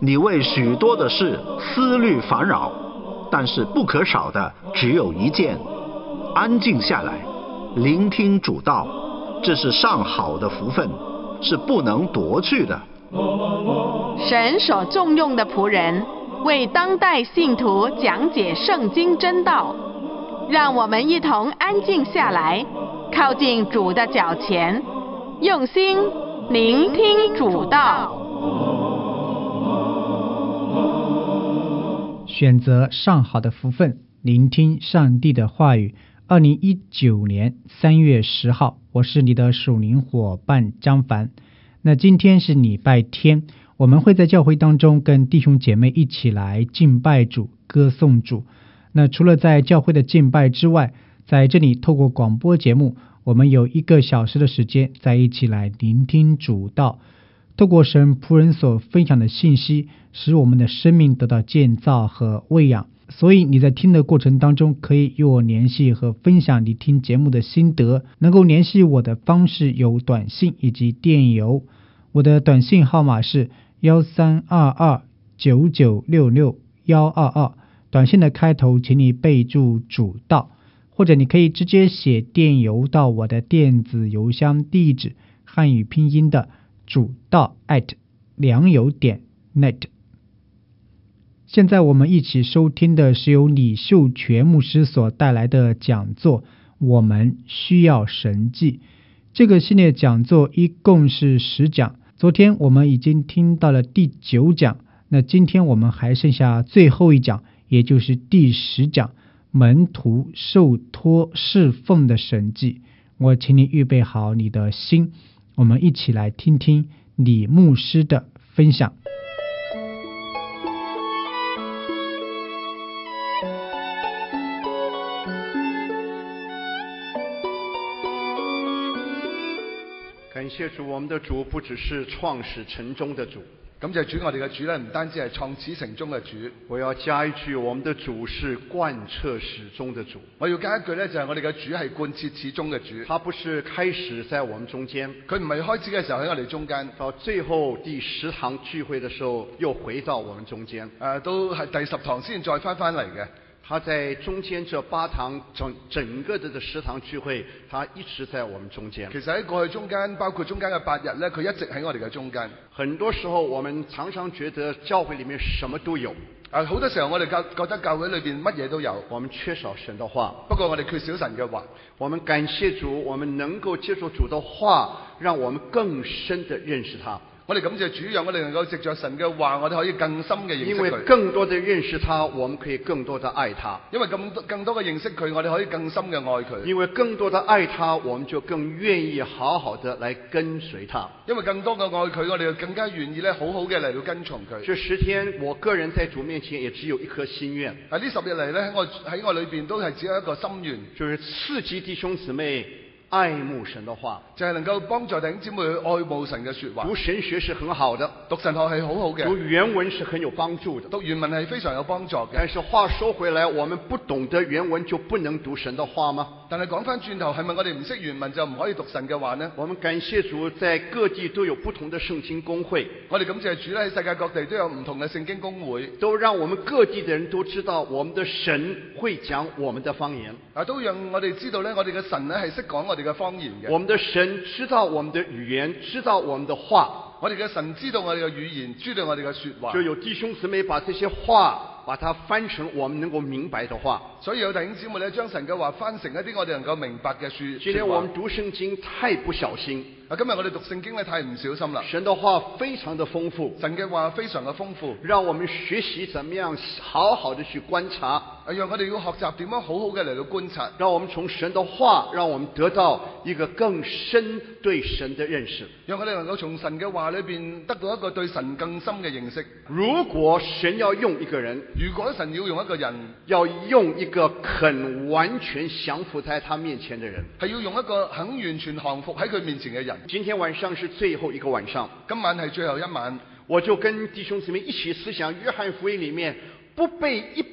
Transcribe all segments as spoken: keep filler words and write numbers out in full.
你为许多的事思虑烦扰，但是不可少的只有一件：安静下来，聆听主道，这是上好的福分，是不能夺去的。 神所重用的仆人，为当代信徒讲解圣经真道，让我们一同安静下来，靠近主的脚前，用心聆听主道。 选择上好的福分，聆听上帝的话语。二零一九年三月十号，我是你的属灵伙伴张凡。那今天是礼拜天，我们会在教会当中跟弟兄姐妹一起来敬拜主，歌颂主。那除了在教会的敬拜之外，在这里透过广播节目，我们有一个小时的时间在一起来聆听主道，透过神仆人所分享的信息，使我们的生命得到建造和喂养。所以你在听的过程当中，可以与我联系和分享你听节目的心得。能够联系我的方式有短信以及电邮。我的短信号码是一三二二九九六六一二二，短信的开头请你备注主道，或者你可以直接写电邮到我的电子邮箱地址，汉语拼音的主道 at 良友点 net。现在我们一起收听的是由李秀全牧师所带来的讲座，我们需要神迹。这个系列讲座一共是十讲，昨天我们已经听到了第九讲，那今天我们还剩下最后一讲，也就是第十讲，门徒受托侍奉的神迹。我请你预备好你的心，我们一起来听听李牧师的分享。 感谢主，我们的主不只是创始成终的主。 感謝主，我哋嘅主咧唔單止係創始成終嘅主。 我要加一句，我們的主是貫徹始終的主。 我要加一句咧，就係我哋嘅主係貫徹始終嘅主。 他不是開始在我們中間， 佢唔係開始嘅時候喺我哋中間， 到最後第十堂聚會嘅時候又回到我們中間。 誒，都係第十堂先再翻翻嚟嘅。 他在中間這八堂整整個的這十堂聚會，他一直在我們中間。 其實喺過去中間，包括中間嘅八日咧，佢一直喺我哋嘅中間。 很多時候，我們常常覺得教會裡面什麼都有。 啊，好多時候我哋覺覺得教會裏邊乜嘢都有。 我們缺少神的話， 不過我哋缺少神嘅話。 我們感謝主，我們能夠接受主的話，讓我們更深地認識他。 我哋感謝主，讓我哋能夠藉着神嘅話，我哋可以更深嘅認識佢。 因為更多的認識他，我們可以更多的愛他。 因為咁多更多嘅認識佢，我哋可以更深嘅愛佢。 因為更多的愛他，我們就更願意好好的來跟隨他。 因為更多嘅愛佢，我哋就更加願意咧，好好嘅嚟到跟從佢。 這十天，我個人在主面前也只有一顆心願。 啊，呢十日嚟咧，喺我喺我裏邊都係只有一個心願， 就是刺激弟兄姊妹愛慕神的話， 就係能夠幫助弟兄姊妹去愛慕神嘅說話。 讀神學是很好的， 讀神學係好好嘅， 讀原文是很有幫助的， 讀原文係非常有幫助嘅。 但是話說回來，我們不懂得原文就不能讀神的話嗎？ 但係講翻轉頭，係咪我哋唔識原文就唔可以讀神嘅話呢？ 我們感謝主，在各地都有不同的聖經公會。 我哋感謝主咧，喺世界各地都有唔同嘅聖經公會， 都讓我們各地的人都知道，我們的神會講我們的方言。 啊，都讓我哋知道咧，我哋嘅神咧係識講我哋嘅方言嘅。 我們的神知道我們的語言，知道我們的話。 我哋嘅神知道我哋嘅語言，知道我哋嘅說話。 就有弟兄姊妹把這些話，把它翻成我們能夠明白的話。 所以有弟兄姊妹咧，將神嘅話翻成一啲我哋能夠明白嘅說。 今天我們讀聖經太不小心。 啊，今日我哋讀聖經咧太唔小心啦。 神的話非常的豐富， 神嘅話非常嘅豐富， 讓我們學習怎麼樣好好的去觀察。 啊，讓我哋要學習點樣好好嘅嚟到觀察。 讓我們從神的話，讓我們得到一個更深對神的認識。 讓我哋能夠從神嘅話裏邊得到一個對神更深嘅認識。 如果神要用一個人， 如果神要用一個人， 要用一個肯完全降服在他面前的人， 係要用一個肯完全降服喺佢面前嘅人。 今天晚上是最後一個晚上， 今晚係最後一晚， 我就跟弟兄姊妹一起思想約翰福音裡面不被一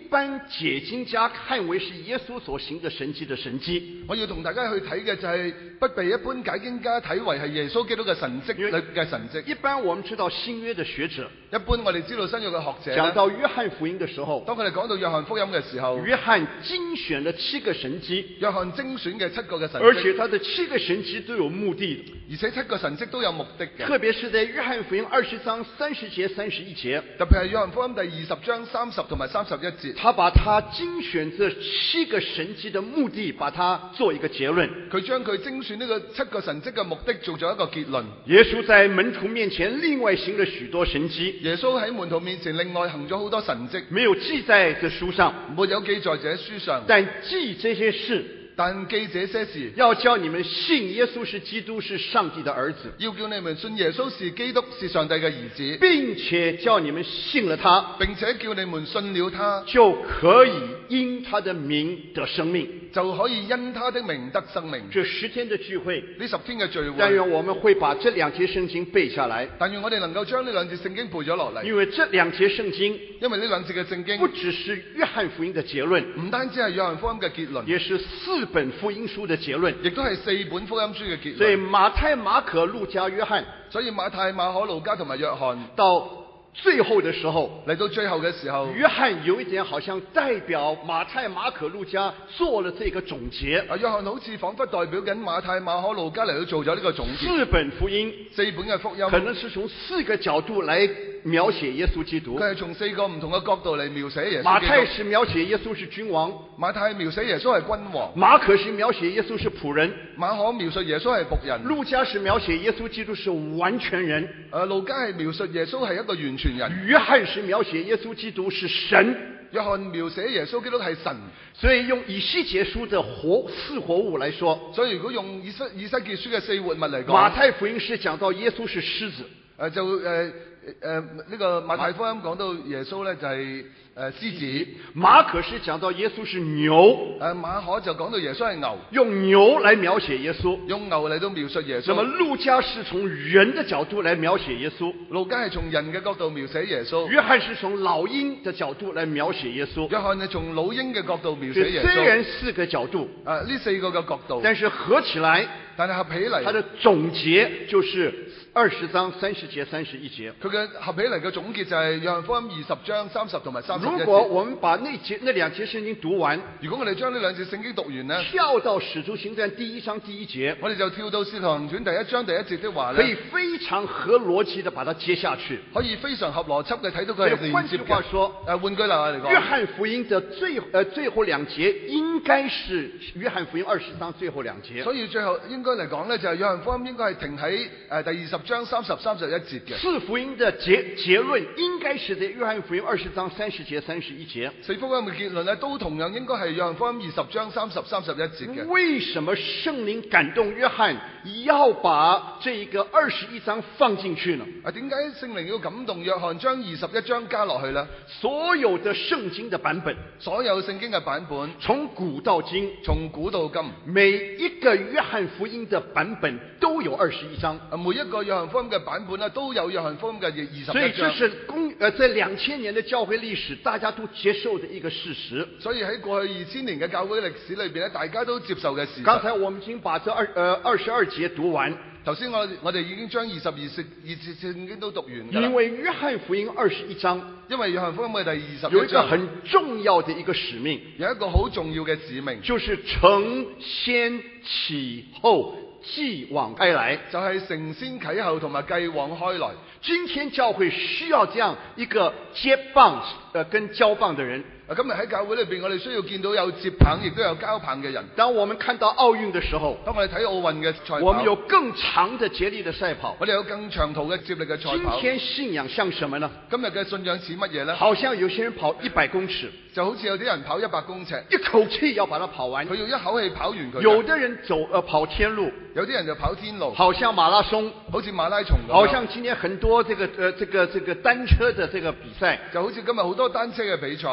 般解經家看為是耶穌所行的神蹟的神蹟。 我要同大家去睇嘅就係不被一般解經家睇為係耶穌基督嘅神蹟嘅神蹟。 一般我們知道新約的學者， 一般我哋知道新約嘅學者講到約翰福音嘅時候， 當佢哋講到約翰福音嘅時候， 約翰精選了七個神蹟， 約翰精選嘅七個嘅神蹟， 而且他的七個神蹟都有目的的， 而且七個神蹟都有目的嘅。 特別是在約翰福音二十章三十節三十一節， 特別係約翰福音第二十章三十同埋三十一節， 他把他精選這七個神蹟的目的，把它做一個結論。 佢將佢精選呢個七個神蹟嘅目的做咗一個結論。 耶穌在門徒面前另外行了許多神蹟， 耶穌喺門徒面前另外行咗好多神蹟， 沒有記在這書上， 沒有記在這書上， 但記這些事， 但記這些事， 要叫你們信耶穌是基督，是上帝的兒子， 要叫你們信耶穌是基督，是上帝嘅兒子， 並且叫你們信了他， 並且叫你們信了他， 就可以因他的名得生命， 就可以因他的名得生命。 這十天的聚會， 呢十天嘅聚會， 但願我們會把這兩節聖經背下來， 但願我哋能夠將呢兩節聖經背咗落嚟， 因為這兩節聖經， 因為呢兩節嘅聖經不只是約翰福音的結論， 唔單止係約翰福音嘅結論， 也是四本福音書的結論， 亦都係四本福音書嘅結論。 所以馬太、馬可、路加、約翰， 所以馬太、馬可、路加同埋約翰到最後的時候， 嚟到最後嘅時候， 約翰有一點好像代表馬太、馬可、路加做了這個總結。 啊，約翰好似彷彿代表緊馬太、馬可、路加嚟到做咗呢個總結。 四本福音， 四本嘅福音， 可能是從四個角度來描寫耶穌基督。 佢係從四個唔同嘅角度嚟描寫耶穌。 馬太是描寫耶穌是君王， 馬太描寫耶穌係君王； 馬可是描寫耶穌是僕人， 馬可描述耶穌係僕人； 路加是描寫耶穌基督是完全人， 誒，路加係描述耶穌係一個完全人； 約翰是描寫耶穌基督是神， 約翰描寫耶穌基督係神。 所以用以西結書的活四活物來說， 所以如果用以西以西結書嘅四活物嚟講， 馬太福音是講到耶穌是獅子， 誒就誒誒呢個馬太福音講到耶穌咧就係誒獅子， 馬可是講到耶穌是牛， 誒馬可就講到耶穌係牛， 用牛來描寫耶穌， 用牛嚟到描述耶穌。 那麼路加是從人的角度來描寫耶穌， 路加係從人嘅角度描寫耶穌， 約翰是從老鷹的角度來描寫耶穌， 約翰係從老鷹嘅角度描寫耶穌。 雖然四個角度， 啊呢四個嘅角度， 但是合起來， 但係合起嚟， 它的總結就是二十章三十節三十一節。 佢嘅合起嚟嘅總結就係約翰福音二十章三十同埋三十一節。 如果我們把那節那兩節聖經讀完， 如果我哋將呢兩節聖經讀完呢， 跳到使徒行傳第一章第一節， 我哋就跳到使徒行傳第一章第一節的話呢， 可以非常合邏輯地把它接下去， 可以非常合邏輯嘅睇到佢係連接嘅。 換句話說， 誒換句話嚟講， 約翰福音的最呃最後兩節應該是約翰福音二十章最後兩節。 所以最後應該嚟講呢，就係約翰福音應該係停喺誒第二十章三十三十一節嘅。 四福音的結結論應該是在約翰福音二十章三十節三十一節。 四福音嘅結論呢，都同樣應該係約翰福音二十章三十三十一節嘅。 為什麼聖靈感動約翰要把這一個二十一章放進去呢？ 啊，點解聖靈要感動約翰將二十一章加落去呢？ 所有的聖經的版本， 所有聖經嘅版本， 從古到今， 從古到今， 每一個約翰福音的版本都有二十一章。 啊，每一個約翰福音嘅版本呢，都有約翰福音嘅二十一章。 所以這是公呃在兩千年的教會歷史大家都接受的一個事實。 所以喺過去二千年嘅教會歷史裏邊咧，大家都接受嘅事實。 剛才我們已經把這二呃二十二節讀完。 頭先我我哋已經將二十二節二節聖經都讀完㗎啦。 因為約翰福音二十一章， 因為約翰福音嘅第二十一章有一個很重要的一個使命， 有一個好重要嘅使命， 就是承先啟後，繼往開來， 就係承先啟後同埋繼往開來。 今天教會需要這樣一個接棒呃跟交棒的人。 今日喺教會裏邊，我哋需要見到有接棒，亦都有交棒嘅人。 當我們看到奧運的時候， 當我哋睇奧運嘅賽跑， 我們有更長的接力的賽跑， 我哋有更長途嘅接力嘅賽跑。 今天信仰像什麼呢？ 今日嘅信仰似乜嘢呢？ 好像有些人跑一百公尺， 就好似有啲人跑一百公尺， 一口氣要把它跑完， 佢要一口氣跑完佢。 有的人走呃跑天路， 有啲人就跑天路， 好像馬拉松， 好似馬拉松咁。 好像今天很多這個呃這個這個單車的這個比賽， 就好似今日好多單車嘅比賽。 你要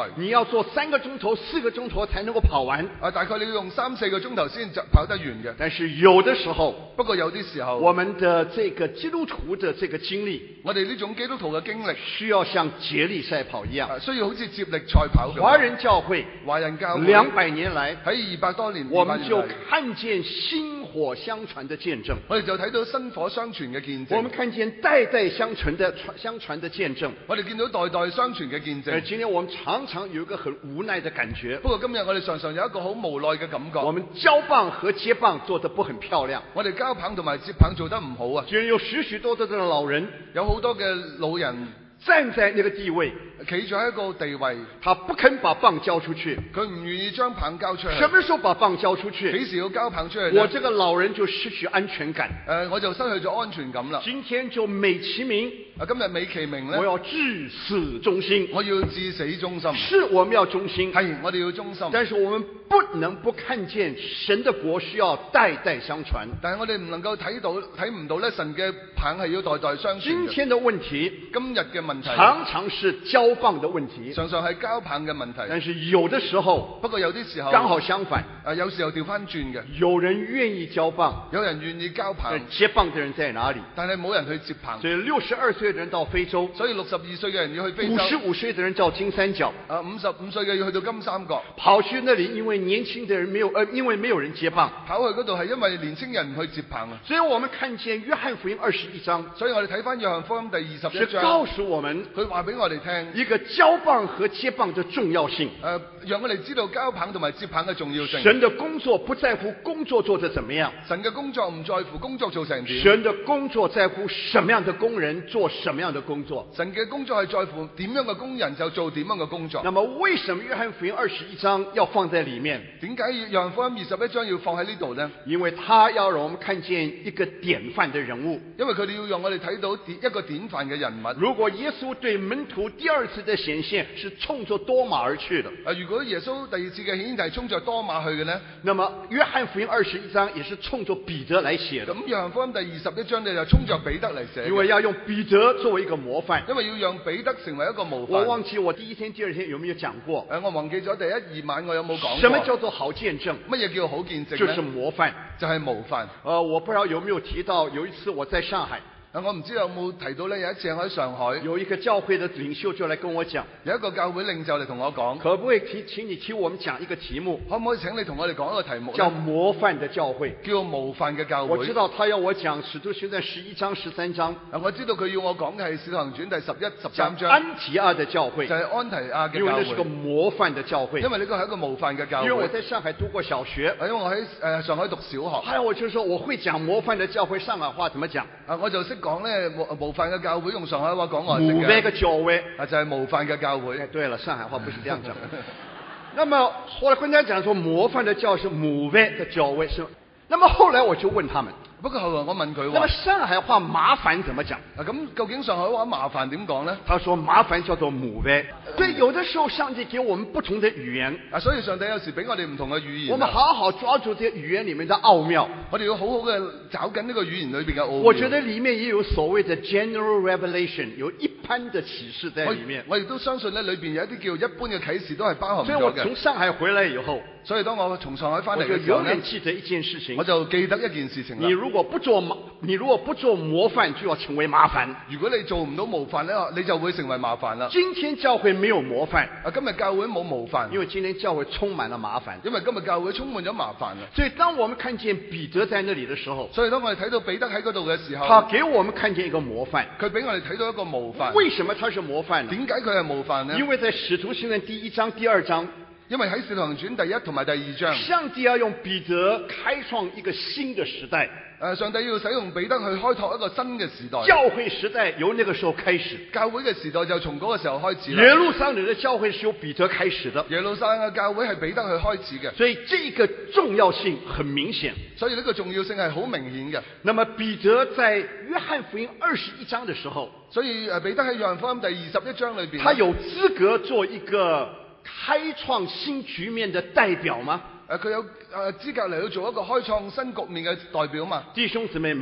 做三个钟头、四个鐘頭才能夠跑完。 啊，大概你要用三四個鐘頭先就跑得完嘅。 但是有的時候， 不過有啲時候， 我們的這個基督徒的這個經歷， 我哋呢種基督徒嘅經歷， 需要像接力賽跑一樣， 啊、需要好似接力賽跑咁。 華人教會， 華人教會兩百年來喺二百多年， 我們就看見薪火相傳的見證。 我哋就睇到薪火相傳嘅見證。 我們看見代代相傳的相傳的見證。 我哋見到代代相傳嘅見證。 而今天我們常常有一個很無奈的感覺。 不過今日我哋常常有一個好無奈嘅感覺。 我們交棒和接棒做得不很漂亮。 我哋交棒同埋接棒做得唔好啊。 居然有許許多多的老人， 有好多嘅老人站在那個地位， 企咗喺一個地位， 他不肯把棒交出去， 佢唔願意將棒交出去。 什麼時候把棒交出去？ 幾時要交棒出去？ 我這個老人就失去安全感。 誒、呃，我就失去咗安全感啦。 今天就美其名， 啊，今日美其名咧， 我要至死忠心， 我要至死忠心。 是我們要忠心， 係我哋要忠心。 但是我們不能不看見神的國需要代代相傳。 但係我哋唔能夠睇到睇唔到咧，神嘅棒係要代代相傳嘅。 今天的問題， 今日嘅問題， 常常是交棒的問題， 常常係交棒嘅問題。 但是有的時候， 不過有啲時候， 剛好相反。 啊，有時候調翻轉嘅， 有人願意交棒， 有人願意交棒， 接棒的人在哪裡？ 但係冇人去接棒。 所以六十二歲的人到非洲， 所以六十二歲嘅人要去非洲。 五十五歲的人到金三角， 啊，五十五歲嘅要去到金三角， 跑去那裡，因為年輕的人沒有，呃，因為沒有人接棒， 跑去嗰度係因為年輕人唔去接棒啊。 所以我們看見約翰福音二十一章， 所以我哋睇翻約翰福音第二十一章， 是告訴我們， 佢話俾我哋聽一個交棒和接棒的重要性。 誒、呃，讓我哋知道交棒同埋接棒嘅重要性。 神的工作不在乎工作做得怎麼樣， 神嘅工作唔在乎工作做成點， 神的工作在乎什麼樣的工人做什麼樣的工作。 神嘅工作係在乎點樣嘅工人就做點樣嘅工作。 那麼為什麼約翰福音二十一章要放在裡面？ 點解約翰福音二十一章要放喺呢度呢？ 因為他要讓我們看見一個典範的人物， 因為佢哋要讓我哋睇到一個典範嘅人物。 如果耶穌對門徒第二次的顯現是衝着多馬而去的， 啊，如果耶穌第二次嘅顯現係衝着多馬去嘅呢？ 那麼約翰福音二十一章也是衝着彼得來寫的。 咁約翰福音第二十一章你就衝着彼得嚟寫， 因為要用彼得作為一個模範， 因為要讓彼得成為一個模範。 我忘記我第一天、第二天有沒有講過？ 誒，我忘記咗第一二晚我有冇講過？ 什麼叫做好見證？ 乜嘢叫好見證呢？ 就是模範， 就係模範。 呃，我不知道有沒有提到，有一次我在上海。 我唔知有冇提到呢？有一次喺上海， 有一個教會的領袖就來跟我講， 有一個教會領袖嚟同我講， 可不可以請請你聽我們講一個題目？ 可唔可以請你同我哋講一個題目？ 叫模範的教會， 叫模範嘅教會。 我知道他要我講使徒行傳十一章十三章， 我知道佢要我講嘅係使徒行傳第十一、十三章。 安提亞的教會， 就係安提亞嘅教會， 因為那是個模範的教會， 因為呢個係一個模範嘅教會。 因為我在上海讀過小學， 因為我喺誒上海讀小學， 後來我就說我會講模範的教會上海話怎麼講？ 啊，我就識講咧模模範嘅教會用上海話講我識嘅。 模範嘅教會啊，就係模範嘅教會。 哎，對了，上海話不是這樣講。那麼後來跟大家講說模範的教是模範的教會是，那麼後來我就問他們。 不過後來我問佢話， 那麼上海話麻煩怎麼講？ 啊，咁究竟上海話麻煩點講呢？ 他說麻煩叫做母唄。對，有的時候上帝給我們不同的語言啊，所以上帝有時俾我哋唔同嘅語言。 我們好好抓住這些語言裡面的奧妙。 我哋要好好嘅找緊呢個語言裏邊嘅奧妙。 我覺得裡面也有所謂的 general revelation， 有一般的啟示在裡面。 我亦都相信呢，裏邊有一啲叫一般嘅啟示都係包含咗嘅。 所以我從上海回來以後， 所以當我從上海翻嚟嘅時候， 我就永遠記得一件事情。 我就記得一件事情。 你如果不做你如果不做模範，就要成為麻煩。 如果你做唔到模範咧，你就會成為麻煩啦。 今天教會沒有模範， 啊，今日教會冇模範， 因為今天教會充滿了麻煩。 因為今日教會充滿咗麻煩啦。 所以當我們看見彼得在那裡的時候， 所以當我哋睇到彼得喺嗰度嘅時候， 他給我們看見一個模範， 佢俾我哋睇到一個模範。 為什麼他是模範呢？ 點解佢係模範呢？ 因為在使徒行傳第一章、第二章。 因為喺使徒行傳第一同埋第二章， 上帝要用彼得開創一個新的時代。 誒，上帝要使用彼得去開拓一個新嘅時代。 教會時代由那個時候開始， 教會嘅時代就從嗰個時候開始。 耶路撒冷的教會是由彼得開始的， 耶路撒冷嘅教會係彼得去開始嘅， 所以這個重要性很明顯。 所以呢個重要性係好明顯嘅。 那麼彼得在約翰福音二十一章的時候， 所以誒彼得喺約翰福音第二十一章裏邊， 他有資格做一個開創新局面的代表嗎？ 誒，佢有誒資格嚟去做一個開創新局面嘅代表嘛？ 弟兄姊妹沒有，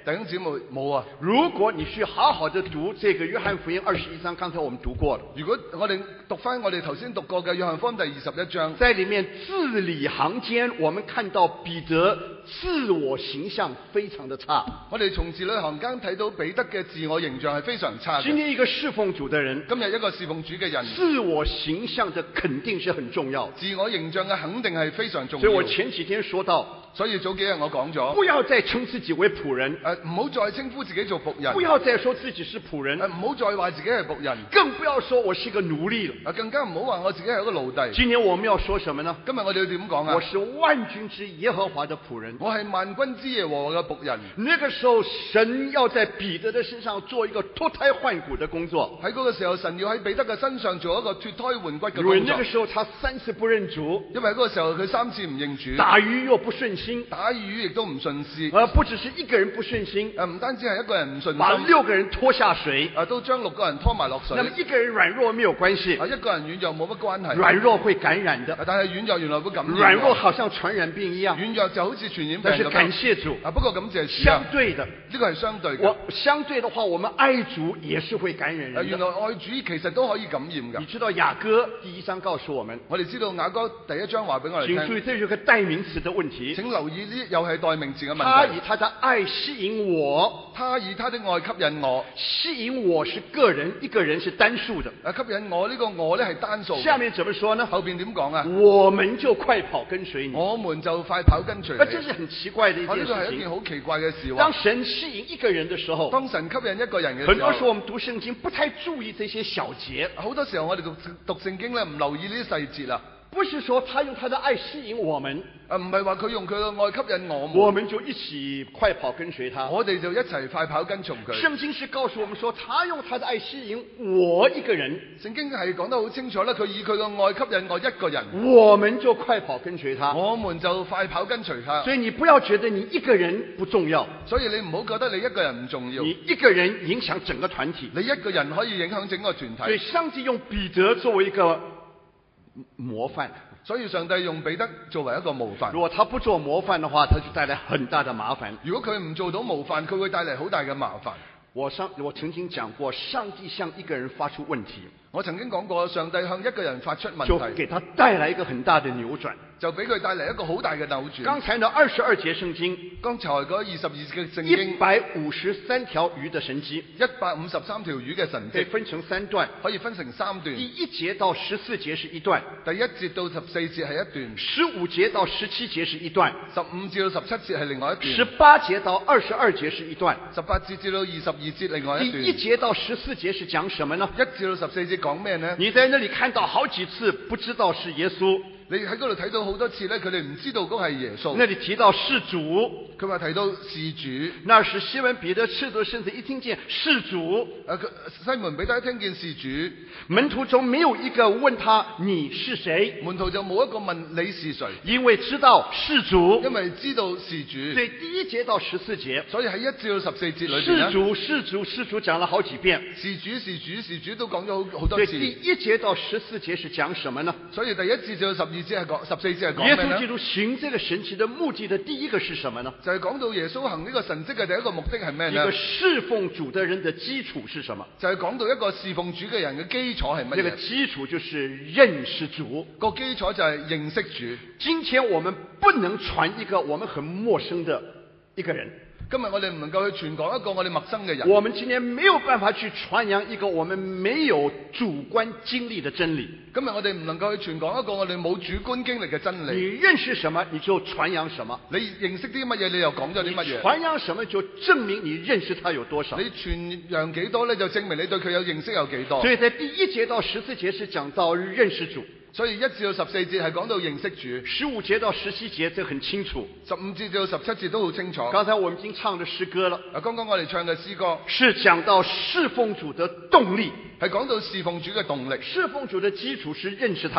弟兄姊妹冇啊。 如果你去好好的讀這個約翰福音二十一章，剛才我們讀過了。 如果我哋讀翻我哋頭先讀過嘅約翰福音第二十一章， 在裡面字裡行間，我們看到彼得自我形象非常的差。 我哋從字裡行間睇到彼得嘅自我形象係非常差嘅。 今天一個侍奉主的人， 今日一個侍奉主嘅人， 自我形象的肯定是很重要。 自我形象嘅肯定係非常重要。 所以我前幾天說到， 所以早幾日我講咗， 不要再稱自己為僕人， 誒唔好再稱呼自己做僕人， 不要再說自己是僕人， 誒唔好再話自己係僕人， 更不要說我是一個奴隸了， 啊更加唔好話我自己係一個奴隸。 今年我們要說什麼呢？ 今日我哋要點講啊？ 我是萬軍之耶和華的僕人， 我係萬軍之耶和華嘅僕人。 那個時候，神要在彼得的身上做一個脫胎換骨的工作。 喺嗰個時候，神要喺彼得嘅身上做一個脫胎換骨嘅因為工作。 那個時候他三次不認主， 因為喺嗰個時候佢三次唔認主， 打魚又不順心， 打魚亦都唔順事。 而不只是一個人不順心， 誒唔單止係一個人唔順心， 把六個人拖下水， 啊都將六個人拖埋落水。 那麼一個人軟弱沒有關係， 啊一個人軟弱冇乜關係， 軟弱會感染的， 啊但係軟弱原來會感染。 軟弱好像傳染病一樣， 軟弱就好似傳染病但是咁樣。 感謝主， 啊不過感謝主啊， 相對的， 呢個係相對嘅。 我相對的話，我們愛主也是會感染啊人的。 原來愛主其實都可以感染你㗎。 知道雅歌第一章告訴我們， 我哋知道雅歌第一章話俾我哋聽， 請注意，這是個代名詞的問題。 請留意呢又係代名詞嘅他問題。 以他的愛吸引我， 他以他的愛吸引我， 吸引我是個人，一個人是單數的。 啊吸引我呢個我咧係單數嘅。 下面怎麼說呢？ 後邊點講啊？ 我們就快跑跟隨你。 我們就快跑跟隨那你。 這是很奇怪的一啊呢個係件事情。 一件好奇怪嘅事當喎。 神吸引一個人的時候， 當神吸引一個人嘅很時候， 多時候我們讀聖經不太注意這些小節， 好多時候我哋讀讀聖經咧唔留意呢啲細節啦。 不是說他用他的愛吸引我們， 啊唔係話佢用佢嘅愛吸引我們， 我們就一起快跑跟隨他。 我哋就一齊快跑跟從佢。 聖經是告訴我們說，他用他的愛吸引我一個人， 聖經係講得好清楚啦，佢以佢嘅愛吸引我一個人， 我們就快跑跟隨他。 我們就快跑跟隨他。 所以你不要覺得你一個人不重要， 所以你唔好覺得你一個人唔重要， 你一個人影響整個團體。 你一個人可以影響整個團所以體。 上帝用彼得作為一個模範， 所以上帝用彼得作為一個模範如。果他不做模範的話，他就帶來很大的麻煩。 如果佢唔做到模範，佢會帶嚟好大嘅麻煩。 我上我曾經講過，上帝向一個人發出問題， 我曾經講過，上帝向一個人發出問就題， 給他帶來一個很大的扭轉。 就俾佢帶嚟一個好大嘅扭轉。 剛才呢二十二節聖經， 剛才嗰二十二節嘅聖一經， 百五十三條魚的神蹟， 一百五十三條魚嘅神蹟， 可以分成三段。 可以分成三段。 第一節到十四節是一段， 第一節到十四節係一段， 十五節到十七節是一段， 十五至到十七節係另外一十段， 八節到二十二節是一段。 十八節至到二十二節另外第一段。 一節到十四節是講什麼呢？ 一至到十四節講咩呢？ 你在那裡看到好幾次，不知道是耶穌。 你喺嗰度睇到好多次咧，佢哋唔知道嗰個係耶穌。 那裡提到是主， 佢話提到是主。 那時西門彼得赤子身子一聽見是主， 誒佢西門彼得一聽見是主， 門徒中沒有一個問他你是誰， 門徒就冇一個問你是誰， 因為知道是主。 因為知道是主。 對，第一節到十四節， 所以喺一至到十四節裏邊是咧， 主是主是主講了好幾遍。 是主是主是主都講咗好好多對， 次。 第一節到十四節是講什麼呢？ 所以第一節至到十二節係講十四節係講咩呢？ 耶穌基督行這個神奇的目的的第一個是什麼呢？ 就係講到耶穌行呢個神蹟嘅第一個目的係咩呢一個？侍奉主的人的基礎是什麼？ 就係講到一個侍奉主嘅人嘅基礎係乜這個嘢？ 基礎就是認識主。 個基礎就係認識主。 今天我們不能傳一個我們很陌生的一個人， 今日我哋唔能夠去傳講一個我哋陌生嘅人。 我們今天沒有辦法去傳揚一個我們沒有主觀經歷的真理。 今日我哋唔能夠去傳講一個我哋冇主觀經歷嘅真理。 你認識什麼，你就傳揚什麼； 你認識啲乜嘢，你又講咗啲乜嘢。 傳揚什麼，就證明你認識他有多少。 你傳揚幾多咧，就證明你對佢有認識有幾多。 所以在第一節到十四節是講到認識主， 所以一至到十四節係講到認識主， 十五節到十七節這很清楚。 十五節到十七節都好清楚。 剛才我們已經唱的詩歌了， 啊，剛剛我哋唱嘅詩歌是講到侍奉主的動力。 係講到侍奉主嘅動力。 侍奉主的基礎是認識他，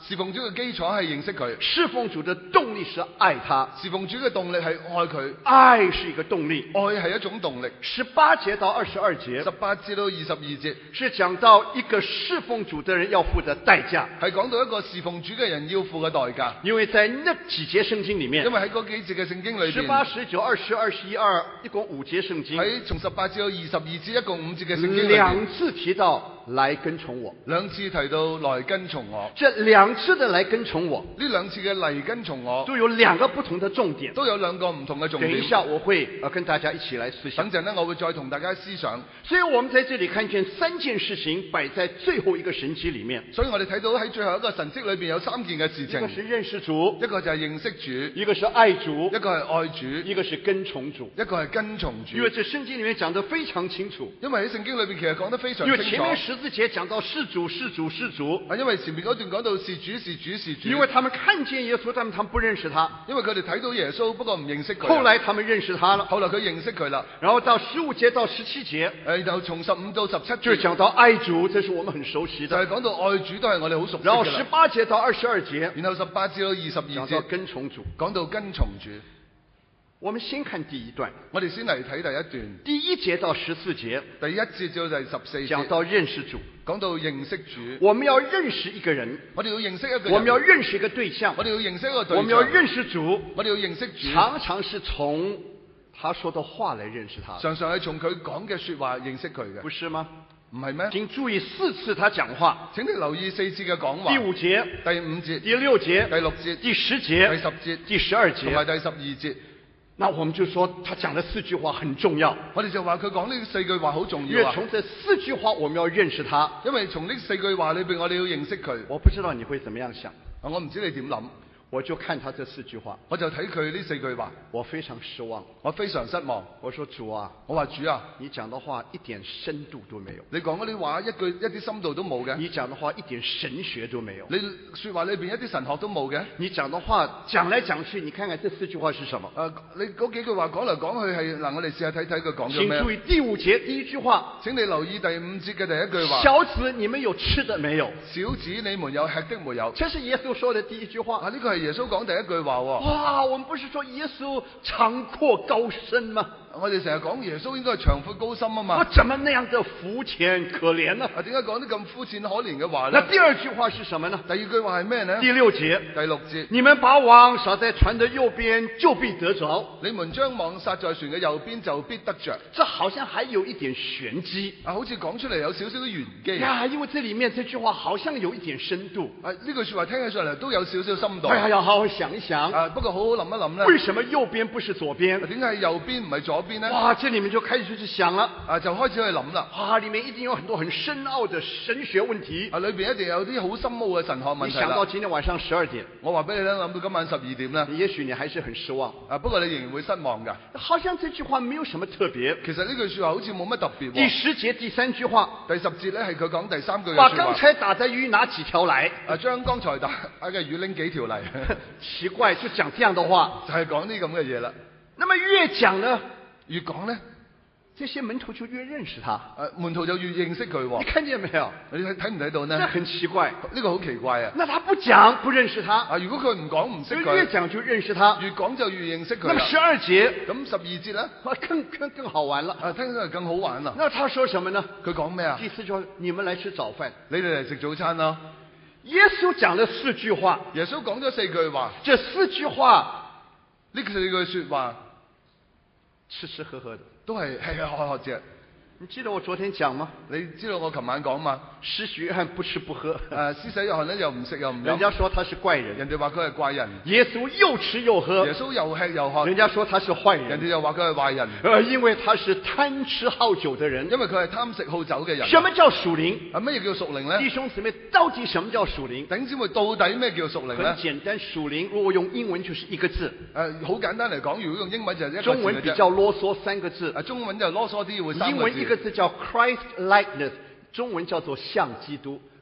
侍奉主嘅基礎係認識佢， 侍奉主的動力是愛他， 侍奉主嘅動力係愛佢， 愛是一個動力。 愛係一種動力。 十八節到二十二節， 十八至到二十二節是講到一個侍奉主的人要付的代價， 係講到一個侍奉主嘅人要付嘅代價。 因為在那幾節聖經裡面， 因為喺嗰幾節嘅聖經裏邊， 十八、十九、二十、二十一、二，一共五節聖經， 喺從十八至到二十二節，一共五節嘅聖經裏邊， 兩次提到來跟從我， 兩次提到來跟從我。 這兩次的來跟從我， 呢兩次嘅嚟跟從我， 都有兩個不同的重點， 都有兩個唔同嘅重點。 等一下我會呃跟大家一起來思想。 等陣呢，我會再同大家思想。 所以我們在這裡看見三件事情擺在最後一個神蹟裡面。 所以我哋睇到喺最後一個神蹟裏邊有三件嘅事情， 一個是認識主， 一個就係認識主， 一個是愛主， 一個係愛主， 一個是跟從主， 一個係跟從主。 因為這聖經裡面講得非常清楚。 因為喺聖經裏邊其實講得非常清楚。 因為前面十字節講到是主是主是主， 啊，因為前面嗰段講到是主是主是主。 因為他們看見耶穌，但他們不認識他。 因為佢哋睇到耶穌，不過唔認識佢。 後來他們認識他了， 後來佢認識佢啦。 然後到十五節到十七節， 誒，就從十五到十七節， 就講到愛主，這是我們很熟悉的。 就係講到愛主都係我哋好熟悉嘅。 然後十八節到二十二節， 然後十八至到二十二節， 講到跟從主， 講到跟從主。 我們先看第一段， 我哋先嚟睇第一段， 第一節到十四節， 第一節到第十四節， 講到認識主， 講到認識主。 我們要認識一個人， 我哋要認識一個人， 我們要認識一個對象， 我哋要認識一個對象， 我們要認識主， 我哋要認識主， 常常是從他說的話來認識他， 常常係從佢講嘅說話認識佢嘅， 不是嗎？ 唔係咩？ 請注意四次他講話， 請你留意四次嘅講話。 第五節、 第五節、 第六節、 第六節、 第十節、 第十節、 第十二節同埋第十二節。 那我們就說他講的四句話很重要， 我哋就話佢講呢四句話好重因為要啊。 從這四句話我們要認識他， 因為從呢四句話裏邊，我哋要認識佢。 我不知道你會怎麼樣想， 啊，我唔知你點諗， 我就看他這四句話， 我就睇佢呢四句話， 我非常失望， 我非常失望。 我說主啊， 我話主啊， 你講的話一點深度都沒有， 你講嗰啲話一句一啲深度都冇嘅， 你講的話一點神學都沒有， 你說話裏邊一啲神學都冇嘅， 你講的話講來講去，你看看這四句話是什麼？ 誒、呃，你嗰幾句話講嚟講去係嗱，我哋試下睇睇佢講咗咩。 請注意第五節第一句話， 請你留意第五節嘅第一句話。 小子，你們有吃的沒有？ 小子，你們有吃的沒有？ 這是耶穌說的第一句話。 啊，呢個係耶穌講第一句話喎。 哇，我們不是說耶穌長闊高深嗎？ 我哋成日講耶穌應該係長闊高深啊嘛。 我怎麼那樣的膚淺可憐呢？ 啊，點解講啲咁膚淺可憐嘅話那呢？ 第二句話是什麼呢？ 第二句話係咩呢？ 第六節， 第六節， 你們把網撒在船的右邊，就必得着。 你們將網撒在船嘅右邊，就必得着。 這好像還有一點玄機啊，好似講出嚟有少少啲玄機。 呀，因為這裡面這句話好像有一點深度。 啊，呢句說話聽起上嚟都有少少深度。 哎呀，要好好想一想。 啊，不過好好諗一諗咧。 為什麼右邊不是左邊？ 點解係右邊唔係左邊呢？ 哇，這裡面就開始去想了。 啊，就開始去諗啦。 哇，裡面一定有很多很深奧的神學問題。 啊，裏邊一定有啲好深奧嘅神學問題啦。 你想到今天晚上十二點， 我話俾你聽，諗到今晚十二點啦。 也許你還是很失望。 啊，不過你仍然會失望㗎。 好像這句話沒有什麼特別。 其實呢句說話好似冇乜特別。 第十節第三句話， 第十節咧係佢講第三句嘅說話。 把剛才打的魚拿幾條來？ 啊，將剛才打嘅魚拎幾條嚟。 奇怪，就講這樣的話， 就係講啲咁嘅嘢啦。 那麼越講呢， 越講呢， 這些門徒就越認識他。 誒，門徒就越認識佢喎。 你看見沒有？ 你睇睇唔睇到呢？ 這很奇怪， 呢個好奇怪啊！ 那他不講不認識他， 啊，如果佢唔講唔識佢， 越講就認識他， 越講就越認識佢。 那麼十二節， 咁十二節咧， 哇，更更更好玩了。 啊，聽上嚟更好玩啦。 那他說什麼呢？ 佢講咩啊？ 第四句，你們來吃早飯， 你哋嚟食早餐咯。 耶穌講了四句話， 耶穌講咗四句話， 這四句話， 呢四句說話， 吃吃喝喝的， 都係吃吃喝喝啫。 你記得我昨天講嗎？ 你知道我琴晚講嘛？ 施洗約翰不吃不喝， 誒，施洗約翰咧又唔食又唔飲， 人家說他是怪人， 人哋話佢係怪人。 耶穌又吃又喝， 耶穌又吃又喝， 人家說他是壞人， 人哋又話佢係壞人。 呃，因為他是貪吃好酒的人， 因為佢係貪食好酒嘅人。 什麼叫屬靈？ 啊，乜嘢叫屬靈咧？ 弟兄姊妹，到底什麼叫屬靈？ 弟兄姊妹，到底咩叫屬靈咧？ 很簡單，屬靈如果用英文就是一個字。 誒、呃，好簡單嚟講，如果用英文就係一個字。 中文比較囉嗦，三個字。 啊，中文就囉嗦啲，會三個字。 英文一個字叫 Christ likeness，中文叫做像基督。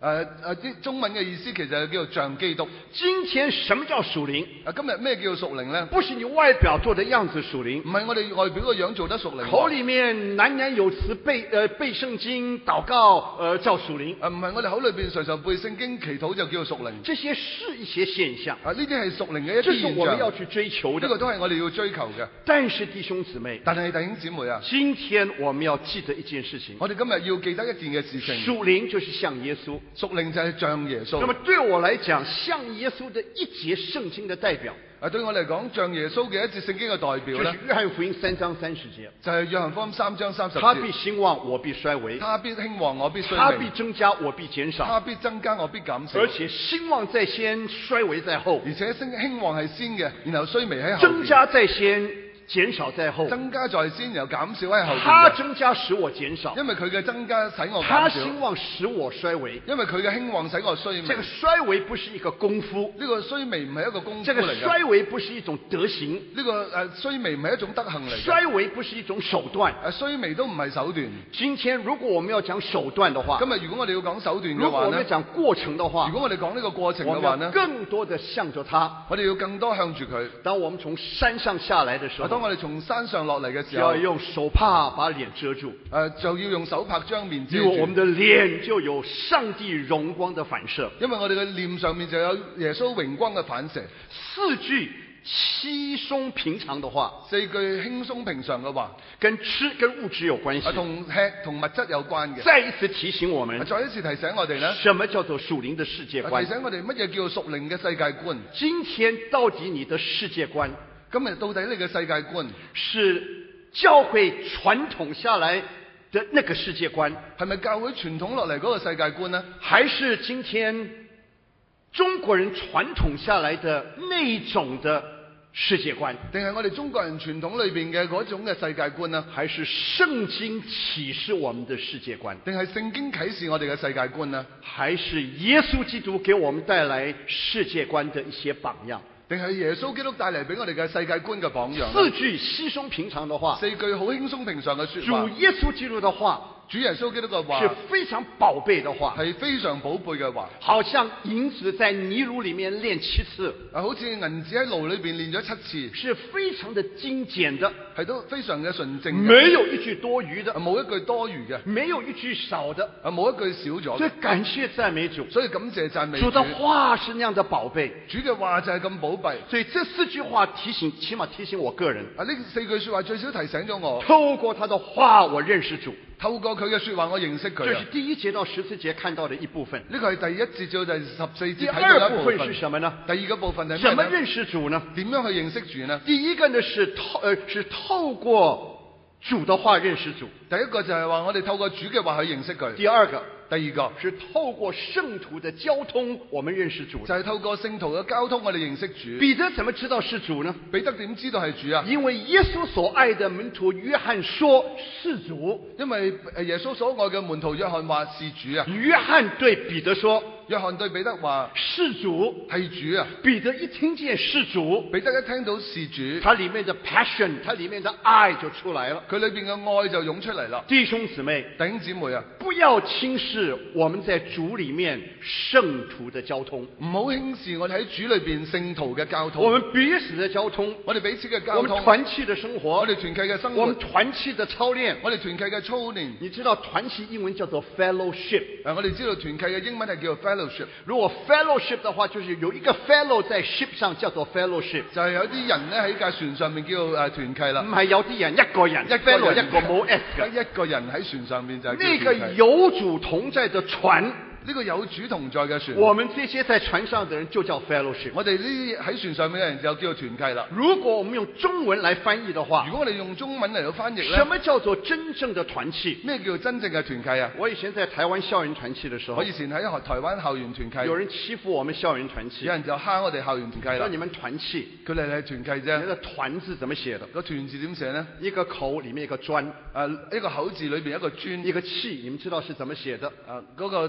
誒誒啲中文嘅意思其實係叫做像基督。 今天什麼叫屬靈？ 啊，今日咩叫屬靈咧？ 不是你外表做的樣子屬靈， 唔係我哋外表個樣做得屬靈。 口裡面喃喃有詞背呃背聖經禱告呃叫屬靈。 啊，唔係我哋口裏邊常常背聖經祈禱就叫屬靈。 這些是一些現象。 啊，呢啲係屬靈嘅一這是啲現象。 我們要去追求的。 呢個都係我哋要追求嘅。 但是弟兄姊妹， 但係弟兄姊妹啊， 今天我們要記得一件事情。 我哋今日要記得一件嘅事情。 屬靈就是像耶穌， 屬靈就係像耶穌。 那麼對我來講，像耶穌的一節聖經的代表， 啊，對我嚟講，像耶穌嘅一節聖經嘅代表咧， 就是約翰福音三章三十節， 就係約翰福音三章三十節。 他必興旺，我必衰微； 他必興旺，我必衰微； 他必增加，我必減少； 他必增加，我必減少。 而且興旺在先，衰微在後； 而且興興旺係先嘅，然後衰微喺後邊。 增加在先，減少在後。 增加在先，然後減少喺後邊。 他增加使我減少， 因為佢嘅增加使我減少。 他興旺使我衰微， 因為佢嘅興旺使我衰微。 這個衰微不是一個功夫， 呢個衰微唔係一個功夫這個嚟嘅。 衰微不是一種德行， 呢個誒衰微唔係一種德行嚟嘅。 衰微不是一種手段， 誒衰微都唔係手段。 今天如果我們要講手段的話， 今日如果我哋要講手段嘅如果話呢， 我們講過程的話， 如果我哋講呢個過程我們要嘅話呢， 更多的向着他。 我哋要更多向住佢。 當我們從山上下來的時候， 當我哋從山上落嚟嘅時候， 就要用手帕把臉遮住， 誒就要用手帕將面遮住。 因為我們的臉就有上帝榮光的反射， 因為我哋嘅臉上面就有耶穌榮光嘅反射。 四句稀鬆平常的話， 四句輕鬆平常嘅話， 跟吃跟物質有關係， 同吃同物質有關嘅。 再一次提醒我們， 再一次提醒我哋呢， 什麼叫做屬靈的世界觀？ 提醒我哋乜嘢叫屬靈嘅世界觀？ 今天到底你的世界觀， 今日到底你嘅世界觀是教會傳統下來的那個世界觀， 係咪教會傳統落嚟嗰個世界觀呢？ 還是今天中國人傳統下來的那一種的世界觀？ 定係我哋中國人傳統裏邊嘅嗰種嘅世界觀呢？ 還是聖經啟示我們的世界觀？ 定係聖經啟示我哋嘅世界觀呢？ 還是耶穌基督給我們帶來世界觀的一些榜樣？ 定係耶穌基督帶嚟俾我哋嘅世界觀嘅榜樣？ 四句稀鬆平常的話， 四句好輕鬆平常嘅說話。 主耶穌基督的話， 主耶穌基督嘅話是非常寶貝的話， 係非常寶貝嘅話。 好像銀子在泥爐裡面煉七次， 啊，好似銀子喺爐裏邊煉咗七次， 是非常的精簡的， 係都非常嘅純正嘅， 沒有一句多餘的， 冇一句多餘嘅， 沒有一句少的， 啊，冇一句少咗。 所以感謝讚美主， 所以感謝讚美主。 主的話是那樣的寶貝， 主嘅話就係咁寶貝。 所以這四句話提醒，起碼提醒我個人。 啊，呢四句說話最少提醒咗我。 透過他的話，我認識主。 透過佢嘅說話，我認識佢。 這是第一節到十四節看到的一部分。 呢個係第一節到第十四節第睇到二部分是什麼呢？ 第二個部分係咩呢？ 怎麼認識主呢？ 點樣去認識主呢？ 第一個呢是透，呃，是透過主的話認識主。 第一個就係話我哋透過主嘅話去認識佢。 第二個。 第二個是透過聖徒的交通，我們認識主。 就係透過聖徒嘅交通，我哋認識主。 彼得怎麼知道是主呢？ 彼得點知道係主啊？ 因為耶穌所愛的門徒約翰說是主。 因為耶穌所愛嘅門徒約翰話是主啊。 約翰對彼得說， 約翰對彼得話是主， 係主啊。 彼得一聽見是主， 彼得一聽到是主， 他裏面的 passion， 他裏面的愛就出來了， 佢裏邊嘅愛就湧出嚟啦。 弟兄姊妹， 弟兄姊妹啊， 不要輕視我們在主裏面聖徒的交通， 唔好輕視我哋喺主裏邊聖徒嘅交通。 我們彼此的交通， 我哋彼此嘅交通， 我們團契的生活， 我哋團契嘅生活， 我們團契的操練， 我哋團契嘅操練。 你知道團契英文叫做 fellowship， 誒，我哋知道團契嘅英文係叫做 fellowship。 如果 fellowship 的話，就是有一個 fellow 在 ship 上叫做 fellowship， 就係有啲人咧喺架船上面叫誒團契啦。 唔係有啲人一個人， 一個人 fellow 一個冇 s 嘅， 一個人喺船上面就係叫那個有主同在的船。 呢個有主同在嘅船， 我們這些在船上的人就叫 fellowship。 我哋呢啲喺船上面嘅人就叫做團契啦。 如果我們用中文來翻譯的話， 如果我哋用中文嚟到翻譯咧， 什麼叫做真正的團契？ 咩叫真正嘅團契啊？ 我以前在台灣校園團契的時候， 我以前喺台灣校園團契， 有人欺負我們校園團契， 有人就蝦我哋校園團契啦。 說你們團契， 佢哋係團契啫。 你個團字怎麼寫的？ 個團字點寫呢？ 一個口裡面一個專， 誒一個口字裏邊一個專， 一個氣，你們知道是怎麼寫的？ 誒嗰個誒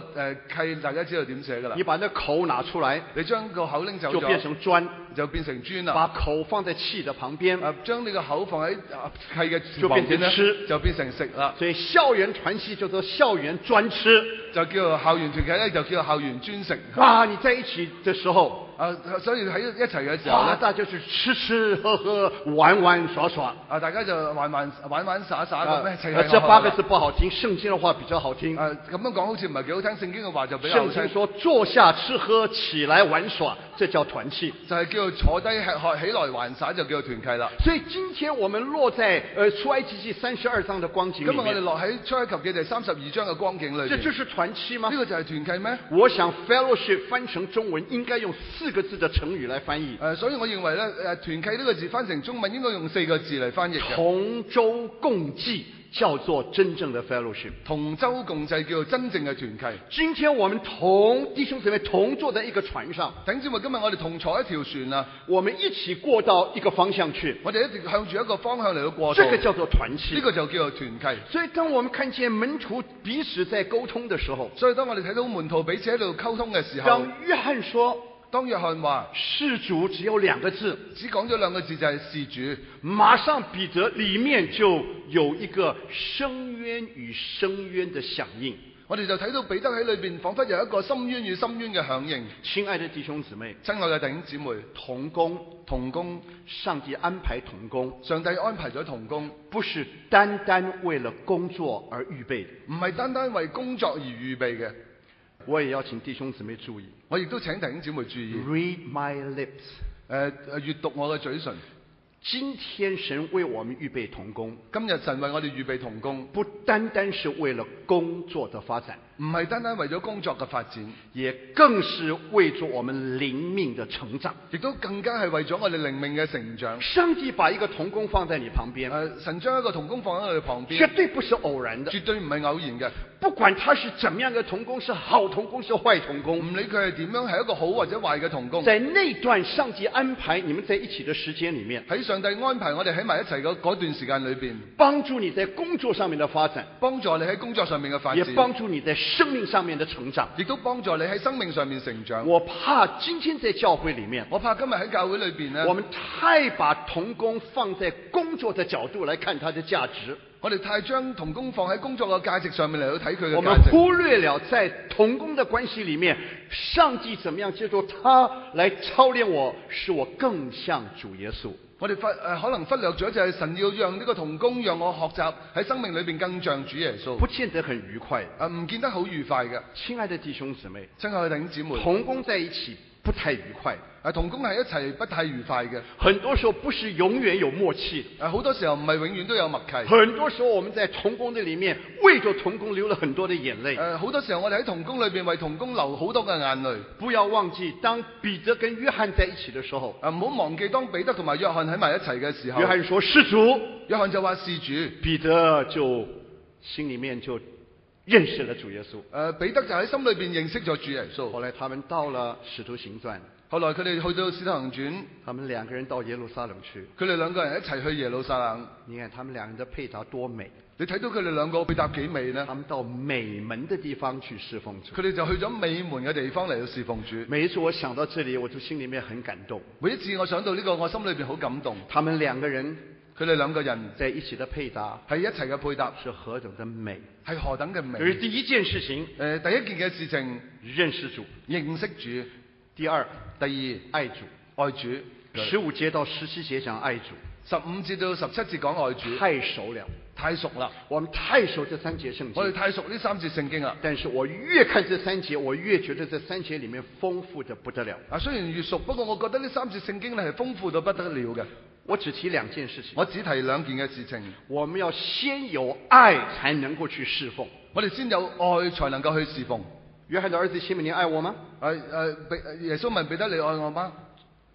契大家知道點寫㗎啦。 你把那口拿出來， 你將個口拎走就變咗， 成磚， 就變成磚啦。 把口放在氣的旁邊， 啊，將你個口放喺啊契嘅就變成旁邊咧吃就變成食啦。 所以校園團契叫做校園專吃。 就叫做校園團契咧，就叫做校園專食。 哇！你在一起的時候， 啊，所以喺一齊嘅時候哇， 咧， 大家就是吃吃喝喝，玩玩耍耍。 啊，大家就玩玩玩玩耍耍咁咧，齊齊呃這八個字不好聽，聖經的話比較好聽。 誒咁樣講好似唔係幾好聽，聖經嘅話就比較好聽。 聖經說坐下吃喝，起來玩耍，這叫團契。 就係叫做坐低吃喝，起來玩耍就叫做團契啦。 所以今天我們落在呃出埃及記三十二章的光景裡今日我哋面， 落喺出埃及記第三十二章嘅光景裏邊， 這就是團契嗎？ 呢個就係團契咩？ 我想 fellowship 翻成中文應該用四個字的成語來翻譯。 誒、所以我認為咧，誒、團契呢個字翻成中文應該用四個字嚟翻譯嘅。 同舟共濟叫做真正的 fellowship。 同舟共濟叫做真正嘅團契。 今天我們同弟兄姊妹同坐在一個船上， 頂姊妹，今日我哋同坐一條船啊， 我們一起過到一個方向去， 我哋一直向住一個方向嚟到過渡。 這個叫做團契。 呢個就叫做團契。 所以當我們看見門徒彼此在溝通的時候， 所以當我哋睇到門徒彼此喺度溝通嘅時候， 當約翰說當約翰話事主只有兩個字， 只講咗兩個字就係事主， 馬上彼得裡面就有一個深淵與深淵的響應。 我哋就睇到彼得喺裏邊，彷彿有一個深淵與深淵嘅響應。 親愛的弟兄姊妹， 親愛嘅弟兄姊妹， 同工， 同工， 上帝安排同工， 上帝安排咗同工， 不是單單為了工作而預備的。 唔係單單為工作而預備嘅。 我也要請弟兄姊妹注意我亦都請弟兄姊妹注意， ，read my lips。 誒誒閱讀我嘅嘴唇。 今天神為我們預備同工， 今日神為我哋預備同工， 不單單是為了工作的發展， 唔係單單為咗工作嘅發展， 也更是為咗我們靈命的成長。 亦都更加係為咗我哋靈命嘅成長。 上帝把一個同工放在你旁邊， 誒、神將一個同工放喺我哋旁邊， 絕對不是偶然的。 絕對唔係偶然嘅。 不管他是怎麼樣的同工，是好同工是壞同工， 唔理佢係點樣，係一個好或者壞嘅同工。 在那段上帝安排你們在一起的時間裡面， 喺上帝安排我哋喺埋一齊嗰嗰段時間裏邊， 幫助你在工作上面的發展， 幫助你喺工作上面嘅發也展， 幫助你在生命上面的成長。 亦都幫助你喺生命上面成長。 我怕今天在教會裡面， 我怕今日喺教會裏邊呢， 我們太把同工放在工作的角度來看它的價值， 我哋太將同工放喺工作嘅價值上面嚟到睇佢嘅我們價值。 忽略了在同工的關係裡面，上帝怎麼樣借助他來操練我，使我更像主耶穌。 我哋忽誒可能忽略咗就係神要讓呢個同工讓我學習喺生命裏邊更像主耶穌。 不見得很愉快。 誒唔見得好愉快嘅。 親愛的弟兄姊妹， 親愛嘅弟兄姊妹， 同工在一起不太愉快， 誒同工係一齊不太愉快嘅。 很多時候不是永遠有默契， 誒好多時候唔係永遠都有默契。 很多時候我們在同工的裡面為着同工流了很多的眼淚。 誒好多時候我哋喺同工裏邊為同工流好多嘅眼淚。 不要忘記，當彼得跟約翰在一起的時候， 誒唔好忘記當彼得同埋約翰喺埋一齊嘅時候， 約翰說是主， 約翰就話是主， 彼得就心裡面就認識了主耶穌。 誒彼得就喺心裏邊認識咗主耶穌。 後來他們到了使徒行傳， 後來佢哋去到使徒行傳， 他們兩個人到耶路撒冷去。 佢哋兩個人一齊去耶路撒冷。 你看他們兩人的配搭多美， 你睇到佢哋兩個配搭幾美呢？ 他們到美門的地方去侍奉主。 佢哋就去咗美門嘅地方嚟到侍奉主。 每一次我想到這裡，我就心裡面很感動。 每一次我想到呢個，我心裏邊好感動。 他們兩個人佢哋兩個人在一起的配搭係一齊嘅配搭， 是何等的美。 係何等嘅美。 這是第一件事情， 誒第一件嘅事情， 認識主； 認識主。 第二， 第二， 愛主。 愛主。 十五節到十七節講愛主， 十五節到十七節講愛主。 太熟了， 太熟啦！ 我們太熟這三節聖經， 我哋太熟呢三節聖經啦。 但是我越看這三節，我越覺得這三節裡面豐富得不得了。 啊，雖然越熟，不過我覺得呢三節聖經咧係豐富到不得了嘅。 我只提兩件事情， 我只提兩件嘅事情。 我們要先有愛，才能夠去侍奉。 我哋先有愛，才能夠去侍奉。 約翰的兒子西門，你愛我嗎？ 誒誒，耶穌問彼得：你愛我嗎？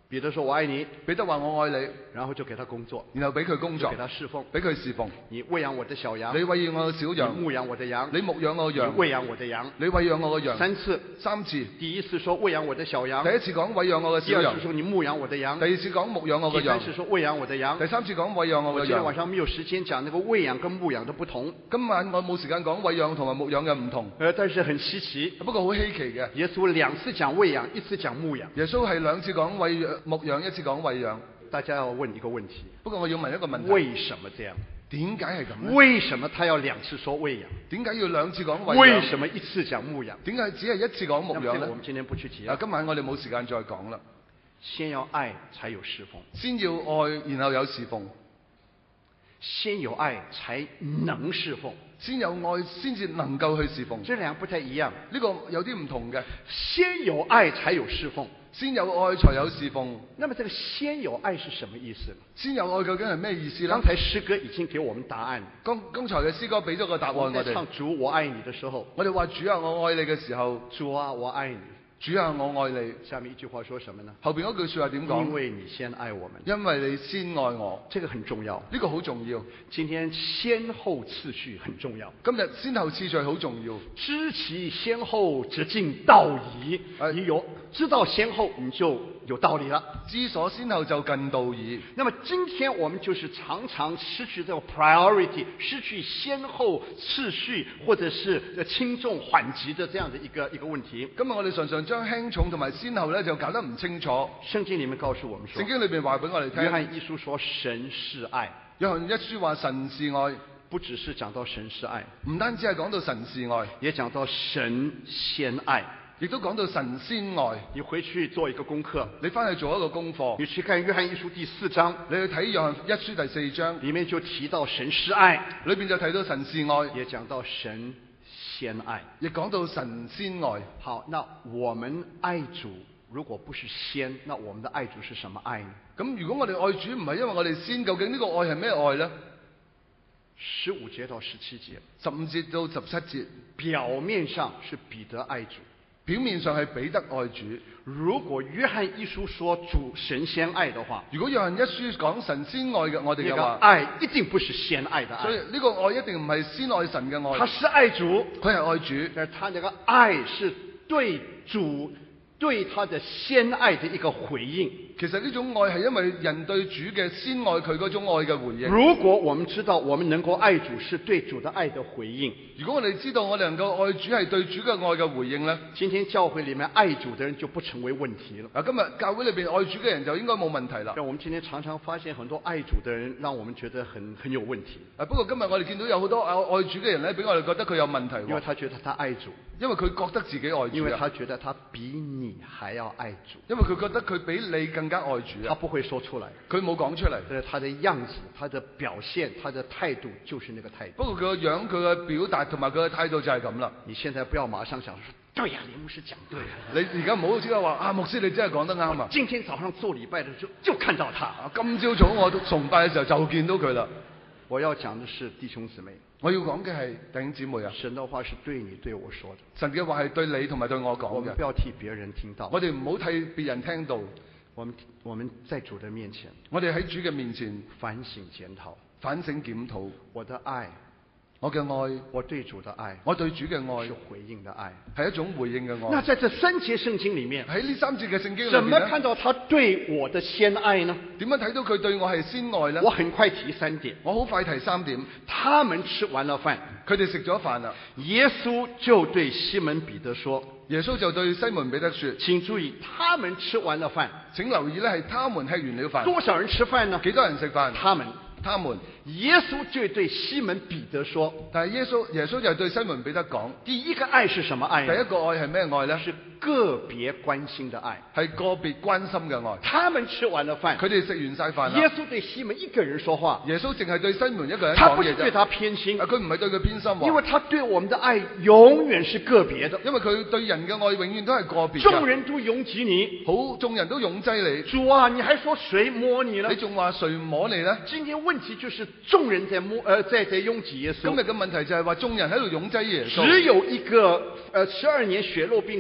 彼得说我爱你， 彼得話我愛你， 然後就給他工作， 然後俾佢工作， 給他侍奉， 俾佢侍奉。 你餵養我的小羊， 你餵養我嘅小羊， 你牧養我的羊， 你牧養我嘅羊， 你餵養我的羊， 你餵養我嘅羊。 三次， 三次。 第一次說餵養我的小羊， 第一次講餵養我嘅小羊。 第二次說你牧養我的羊， 第二次講牧養我嘅羊。 第三次說餵養我的羊。 第三次講餵養我嘅羊。 我今天晚上沒有時間講那個餵養跟牧養的不同。 今晚我冇時間講餵養同埋牧養嘅唔同。 呃，但是很稀奇， 不過好稀奇嘅。 耶穌兩次講餵養，一次講牧養。 耶穌係兩次講餵養牧養，一次講餵養。 大家要問一個問題， 不過我要問一個問題， 為什麼這樣？ 點解係咁呢？ 為什麼他要兩次說餵養？ 點解要兩次講餵養？ 為什麼一次講牧養？ 點解只係一次講牧養呢？ 我們今天不去提啊，今晚我哋冇時間再講啦。 先要愛才有侍奉， 先要愛，然後有侍奉。 先有愛才能侍奉， 先有愛先至能夠去侍奉。 這兩個不太一樣， 呢個有啲唔同嘅。 先有愛才有侍奉， 先有愛才有侍奉。 那麼這個先有愛是什麼意思呢？ 先有愛究竟係咩意思呢？ 剛才詩歌已經給我們答案。 剛剛才嘅詩歌俾咗個答案我哋。 我哋唱主我愛你的時候， 我哋話主啊我愛你嘅時候， 主啊我愛你。 主啊，我愛你。 下面一句話說什麼呢？ 後邊嗰句說話點講？ 因為你先愛我們。 因為你先愛我， 這個很重要。 呢個好重要。 今天先後次序很重要。 今日先後次序好重要。 知其先後，則近道矣。 呃、 你有知道先後，你就有道理了。 知所先後就近道矣。 那麼今天我們就是常常失去這個 priority， 失去先後次序，或者是輕重緩急的這樣的一個一個問題。 今日我哋常常將輕重同埋先後咧就搞得唔清楚。 聖經裏面告訴我們說， 聖經裏邊話俾我哋聽， 約翰一書說神是愛。 約翰一書話神是愛， 不只是講到神是愛， 唔單止係講到神是愛， 也講到神先愛， 亦都講到神先愛。 你回去做一個功課， 你翻去做一個功課， 你去看約翰一書第四章， 你去睇約翰一書第四章， 裏面就提到神是愛， 裏邊就提到神是愛， 也講到神先愛， 亦講到神先愛。 好，那我們愛主如果不是先，那我們的愛主是什麼愛呢？ 咁如果我哋愛主唔係因為我哋先，究竟呢個愛係咩愛呢？ 十五節到十七節， 十五節到十七節， 表面上是彼得愛主， 表面上係彼得愛主。 如果約翰一書說主神先愛的話， 如果約翰一書講神先愛嘅我哋嘅話， 愛一定不是先愛的愛。 所以呢個愛一定唔係先愛神嘅愛。 他是愛主， 佢係愛主， 但是他這個愛是對主對他的先愛的一個回應。 其實呢種愛係因為人對主嘅先愛佢嗰種愛嘅回應。 如果我們知道我們能夠愛主是對主的愛的回應， 如果我哋知道我哋能夠愛主係對主嘅愛嘅回應呢， 今天教會裏面愛主的人就不成為問題了。 啊，今日教會裏邊愛主嘅人就應該冇問題啦。 但我們今天常常發現很多愛主的人，讓我們覺得很很有問題。 啊，不過今日我哋見到有好多愛愛主嘅人咧，俾我哋覺得佢有問題。 因為他覺得他愛主， 因為佢覺得自己愛主， 因為他覺得他比你還要愛主， 因為佢覺得佢比你更加愛主啊。 不會說出來， 佢冇講出嚟， 但是他的樣子、他的表現、他的態度就是那個態度。 不過佢個樣、佢嘅表達同埋佢嘅態度就係咁啦。 你現在不要馬上想說，對呀、啊，林牧師講對、啊。 你而家唔好即刻話啊，牧師你真係講得啱啊！ 今天早上做禮拜的時候就看到他， 啊、今朝早我崇拜嘅時候就見到佢啦。 我要講的是弟兄姊妹， 我要講嘅係弟兄姊妹啊。 神的話是對你對我說的， 神嘅話係對你同埋對我講嘅。 我們不要替別人聽到， 我哋唔好替別人聽到。 我們我們在主的面前， 我哋喺主嘅面前反省檢討， 反省檢討。 我的愛， 我嘅愛， 我對主的愛， 我對主嘅愛是回應的愛， 係一種回應嘅愛。 那在這三節聖經裏面， 喺呢三節嘅聖經裏面， 怎麼看到他對我的先愛呢？ 點樣睇到佢對我係先愛呢？ 我很快提三點， 我好快提三點。 他們吃完了飯， 佢哋食咗飯啦。 耶穌就對西門彼得說， 耶穌就對西門彼得說， 請注意，他們吃完了飯， 請留意咧，係他們吃完了飯。 多少人吃飯呢？ 幾多人食飯？ 他們。 他們， 耶穌就對西門彼得說， 但係耶穌耶穌就對西門彼得講， 第一個愛是什麼愛呢？ 第一個愛係咩愛呢？ 是個別關心的愛， 係個別關心嘅愛。 他們吃完了飯， 佢哋食完晒飯啦。 耶穌對西門一個人說話， 耶穌淨係對西門一個人他講嘢啫。 不是對他偏心， 佢唔係對佢偏心， 因為他對我們的愛永遠是個別的， 因為佢對人嘅愛永遠都係個別。 眾人都擁擠你， 好，眾人都擁擠你。 主啊，你還說誰摸你呢？ 你仲話誰摸你呢？ 今天問題就是眾人在摸，呃，在在擁擠耶穌。 今日嘅問題就係話眾人喺度擁擠耶穌。 只有一個，呃，十二年血漏病的女人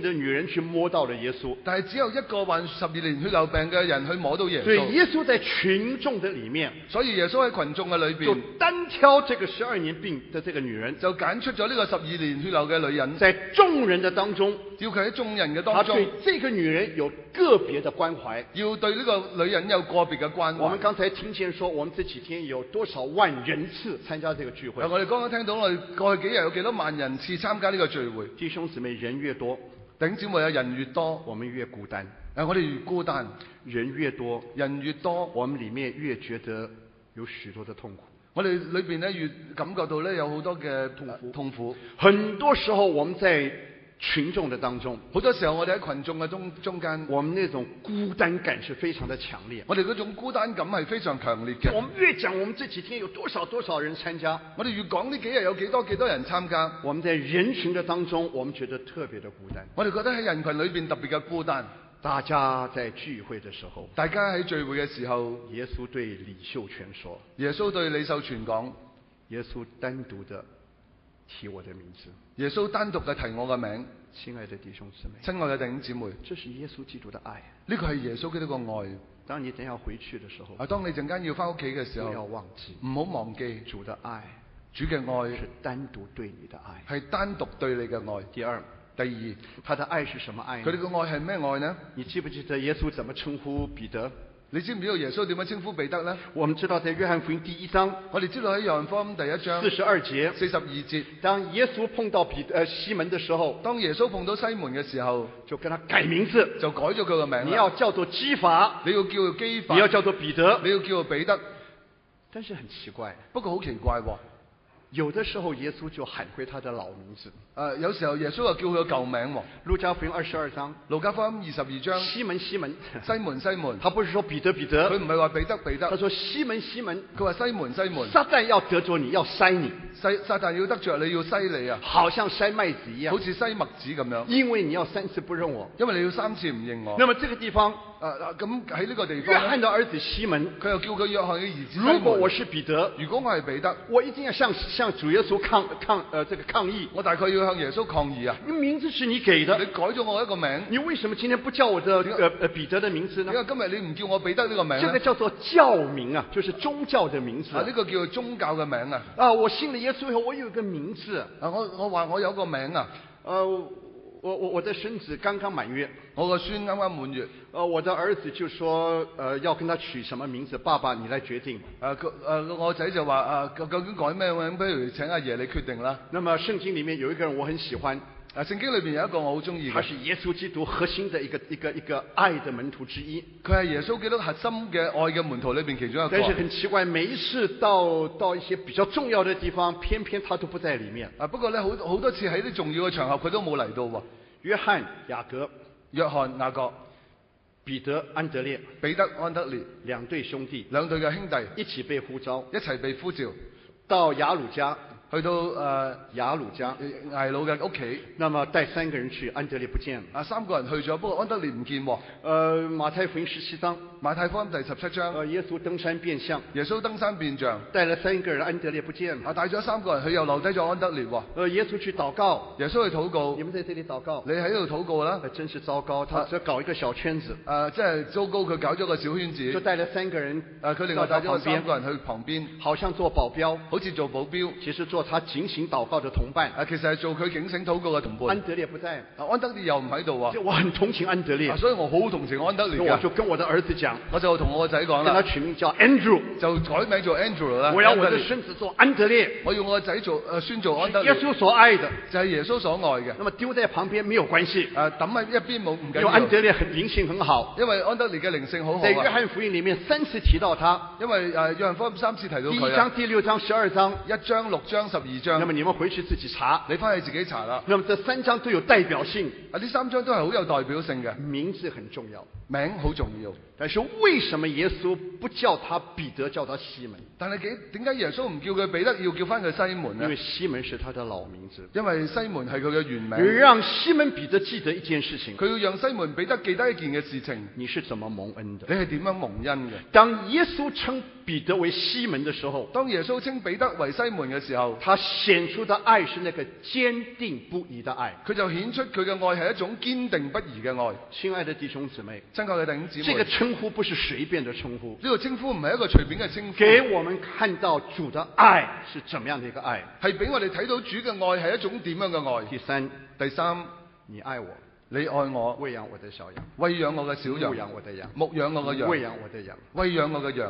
人去摸到了耶稣， 但係只有一個患十二年血流病嘅人去摸到耶所以穌， 耶穌在群眾的裡面， 所以耶穌喺群眾嘅裏就邊單挑這個十二年病的這個女人， 就揀出咗呢個十二年血流嘅女人， 在眾人的當中， 要佢喺眾人嘅他當中對這個女人有個別的關懷。 要對呢個女人有個別嘅關懷。 我們剛才聽見說，我們這幾天有多少萬人次參加這個聚會？ 我哋剛剛聽到我哋過去幾日有幾多萬人次參加呢個聚會， 弟兄姊妹，人越多， 弟兄姊妹有人越多， 我們越孤單； 誒我哋越孤單， 人越多， 人越多， 我們裡面越覺得有許多的痛苦。 我哋裏邊咧越感覺到咧有好多嘅痛苦。痛苦。 很多時候我們在群眾的當中， 好多時候我哋喺群眾嘅中中間， 我們那種孤單感是非常的強烈。 我哋嗰種孤單感係非常強烈嘅。 我們越講我們這幾天有多少多少人參加， 我哋越講呢幾日有幾多幾多人參加， 我們在人群的當中，我們覺得特別的孤單。 我哋覺得喺人群裏邊特別嘅孤單。 大家在聚會的時候， 大家喺聚會嘅時候， 耶穌對李秀全說， 耶穌對李秀全講， 耶穌單獨的提我的名字， 耶穌單獨嘅提我嘅名。 親愛的弟兄姊妹， 親愛嘅弟兄姊妹， 這是耶穌基督的愛， 呢個係耶穌基督嘅愛。 當你等下回去的時候， 啊，當你陣間要翻屋企嘅時候， 不要忘記， 唔好忘記主的愛， 主嘅愛是單獨對你的愛， 係單獨對你嘅愛。 第二， 第二， 他的愛是什麼愛呢？ 佢哋嘅愛係咩愛呢？ 你記不記得耶穌怎麼稱呼彼得？ 你知唔知道耶穌點樣稱呼彼得呢？ 我們知道在約翰福音第一章， 我哋知道喺約翰福音第一章四十二節， 四十二節， 當耶穌碰到彼呃西門的時候， 當耶穌碰到西門嘅時候， 就跟他改名字， 就改咗佢個名。 你要叫做基法， 你要叫做基法， 你要叫做彼得， 你要叫做彼得。 但是很奇怪， 不過好奇怪喎。 有的時候耶穌就喊回他的老名字。 誒，有時候耶穌又叫佢個舊名喎。 路加福音二十二章， 路加福音二十二章， 西門西門， 西門西門， 他不是說彼得彼得， 佢唔係話彼得彼得， 他說西門西門， 佢話西門西門， 撒旦要得着你，要篩你， 撒撒旦要得着你，要篩你啊， 好像篩麥子一樣， 好似篩麥子咁樣， 因為你要三次不認我， 因為你要三次唔認我。 那麼這個地方， 誒咁喺呢個地方， 約翰的兒子西門， 佢又叫佢約翰嘅兒子西如果我門。 是彼得， 如果我係彼得， 我一定要向向主耶穌抗抗呃這個抗議， 我大概要向耶穌抗議啊！ 名字是你給的， 你改咗我一個名， 你為什麼今天不叫我的呃呃彼得的名字呢？ 因為今日你唔叫我彼得呢個名， 這個叫做教名啊，就是宗教的名字啊，呢個叫做宗教嘅名啊。 啊，我信了耶穌以後，我有一個名字啊，我我話我有個名啊。 呃，我我我的孫子剛剛滿月， 我個孫啱啱滿月。 呃，我的兒子就說，呃，要跟他取什麼名字，爸爸你來決定。 誒個誒我仔就話啊，究究竟改咩名？不如請阿爺你決定啦。 那麼聖經裡面有一個人我很喜歡。 啊，聖經裏邊有一個我好中意嘅， 他是耶穌基督核心的一個一個一個愛的門徒之一。 佢係耶穌基督核心嘅愛嘅門徒裏邊其中一個。 但是很奇怪，每一次到到一些比較重要的地方，偏偏他都不在裡面。 啊，不過咧好好多次喺啲重要嘅場合佢都冇嚟到喎。 約翰、雅各、 約翰、雅各、 彼得、安德烈、 彼得、安德烈兩對兄弟， 兩對嘅兄弟一起被呼召， 一齊被呼召到雅魯家。 去到誒、呃、 雅魯家睚魯嘅屋企， 那麼帶三個人去，安德烈不見。 啊，三個人去咗，不過安德烈唔見喎。 呃，馬太福音十七章， 馬太福音第十七章， 呃，耶穌登山變相， 耶穌登山變像， 帶了三個人，安德烈不見。 啊，帶咗三個人，佢又留低咗安德烈喎。 呃，耶穌去禱告， 耶穌去禱告， 你們在這裡禱告， 你喺度禱告啦。 呃，真是糟糕，他只搞一個小圈子。 誒，即係糟糕，佢搞咗個小圈子， 就帶了三個人， 誒，佢另外帶咗三個人去旁邊， 好像做保鏢， 好似做保鏢， 其實做他警醒禱告的同伴。 啊，其實係做佢警醒禱告嘅同伴。 安德烈不在， 啊，安德烈又唔喺度喎。 我很同情安德烈， 啊，所以我好同情安德烈我就跟我的兒子講， 我就同我個仔講跟他啦， 取名叫 Andrew， 就改名做 Andrew 啦。 我要我的孫子做安德烈， 我要我個仔做誒孫做安德烈， 耶穌所愛的， 就係耶穌所愛嘅。 那麼丟在旁邊沒有關係， 誒抌喺一邊冇唔緊因為要。 安德烈很靈性很好， 因為安德烈嘅靈性好好在約啊。 翰福音裡面三次提到他， 因為誒約翰福音三次提到佢啊。 第一章、第六章、十二章， 一章、六章、十二章。 那麼你們回去自己查， 你翻去自己查啦。 那麼這三章都有代表性， 啊，呢三章都係好有代表性嘅， 名字很重要， 名好重要。 但是為什麼耶穌不叫他彼得，叫他西門？ 但係幾點解耶穌唔叫佢彼得，要叫翻佢西門呢？ 因為西門是他的老名字。 因為西門係佢嘅原名。 讓西門彼得記得一件事情， 佢要讓西門彼得記得一件嘅事情。 你是怎麼蒙恩的？ 你係點樣蒙恩嘅？ 當耶穌稱彼得為西門的時候， 當耶穌稱彼得為西門嘅時候， 他顯出的愛是那個堅定不移的愛。 佢就顯出佢嘅愛係一種堅定不移嘅愛。 親愛的弟兄姊妹， 親愛嘅弟兄姊妹， 這個稱呼不是隨便的稱呼， 呢個稱呼唔係一個隨便嘅稱呼， 給我們看到主的愛是怎麼樣的一個愛， 係俾我哋睇到主嘅愛係一種點樣嘅愛。 第三， 第三， 你愛我， 你愛我， 餵養我的小羊， 餵養我嘅小羊， 牧養我的羊， 牧養我嘅羊， 餵養我的羊， 餵養我嘅羊，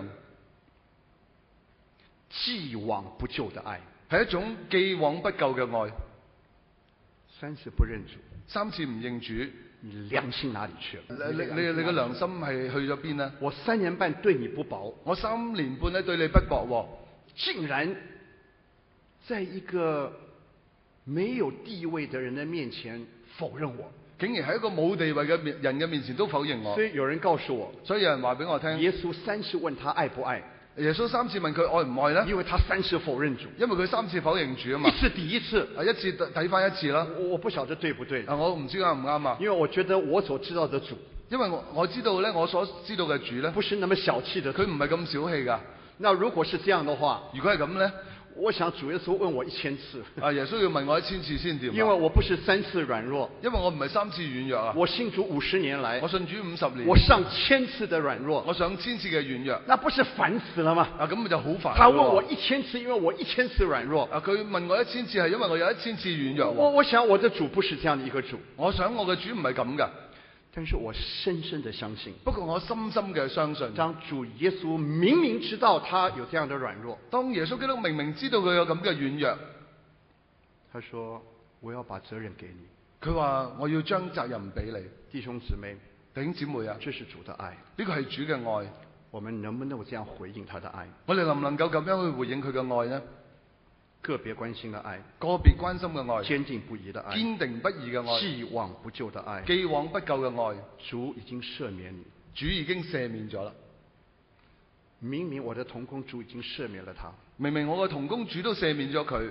既往不咎的愛， 係一種既往不咎嘅愛。 三次不認主， 三次唔認主， 你良心哪裡去了？ 你你你嘅良心係去咗邊呢？ 我三年半對你不薄， 我三年半咧對你不薄喎， 竟然在一個沒有地位的人的面前否認我， 竟然喺一個冇地位嘅人嘅面前都否認我。 所以有人告訴我， 所以有人話俾我聽， 耶穌三次問他愛不愛， 耶穌三次問佢愛唔愛呢？ 因為他三次否認主， 因為佢三次否認主啊嘛。 一次抵一次， 啊一次抵翻一次啦。 我我不曉得對不對， 啊我唔知啱唔啱啊。 因為我覺得我所知道的主， 因為我我知道咧，我所知道嘅主咧， 不是那麼小氣的， 佢唔係咁小氣噶。 那如果是這樣的話， 如果係咁咧， 我想主耶穌問我一千次， 啊耶穌要問我一千次先掂。 因為我不是三次軟弱， 因為我唔係三次軟弱啊。 我信主五十年來， 我信主五十年， 我上千次的軟弱， 我上千次嘅軟弱， 那不是煩死了嗎？ 啊咁咪就好煩。 他問我一千次，因為我一千次軟弱。 啊佢問我一千次係因為我有一千次軟弱。 我我想我的主不是這樣的一個主， 我想我嘅主唔係咁噶。 但是我深深的相信， 不過我深深嘅相信， 當主耶穌明明知道他有這樣的軟弱， 當耶穌基督明明知道佢有咁嘅軟弱， 他說我要把責任給你， 佢話我要將責任俾你。 弟兄姊妹， 弟兄姊妹啊， 這是主的愛， 呢個係主嘅愛， 我們能不能夠這樣回應他的愛？ 我哋能唔能夠咁樣去回應佢嘅愛呢？ 個別關心的愛， 個別關心嘅愛， 堅定不移的愛， 堅定不移嘅愛， 既往不咎的愛， 既往不咎嘅愛， 主已經赦免你， 主已經赦免咗啦。 明明我的同工主已經赦免了他， 明明我嘅同工主都赦免咗佢，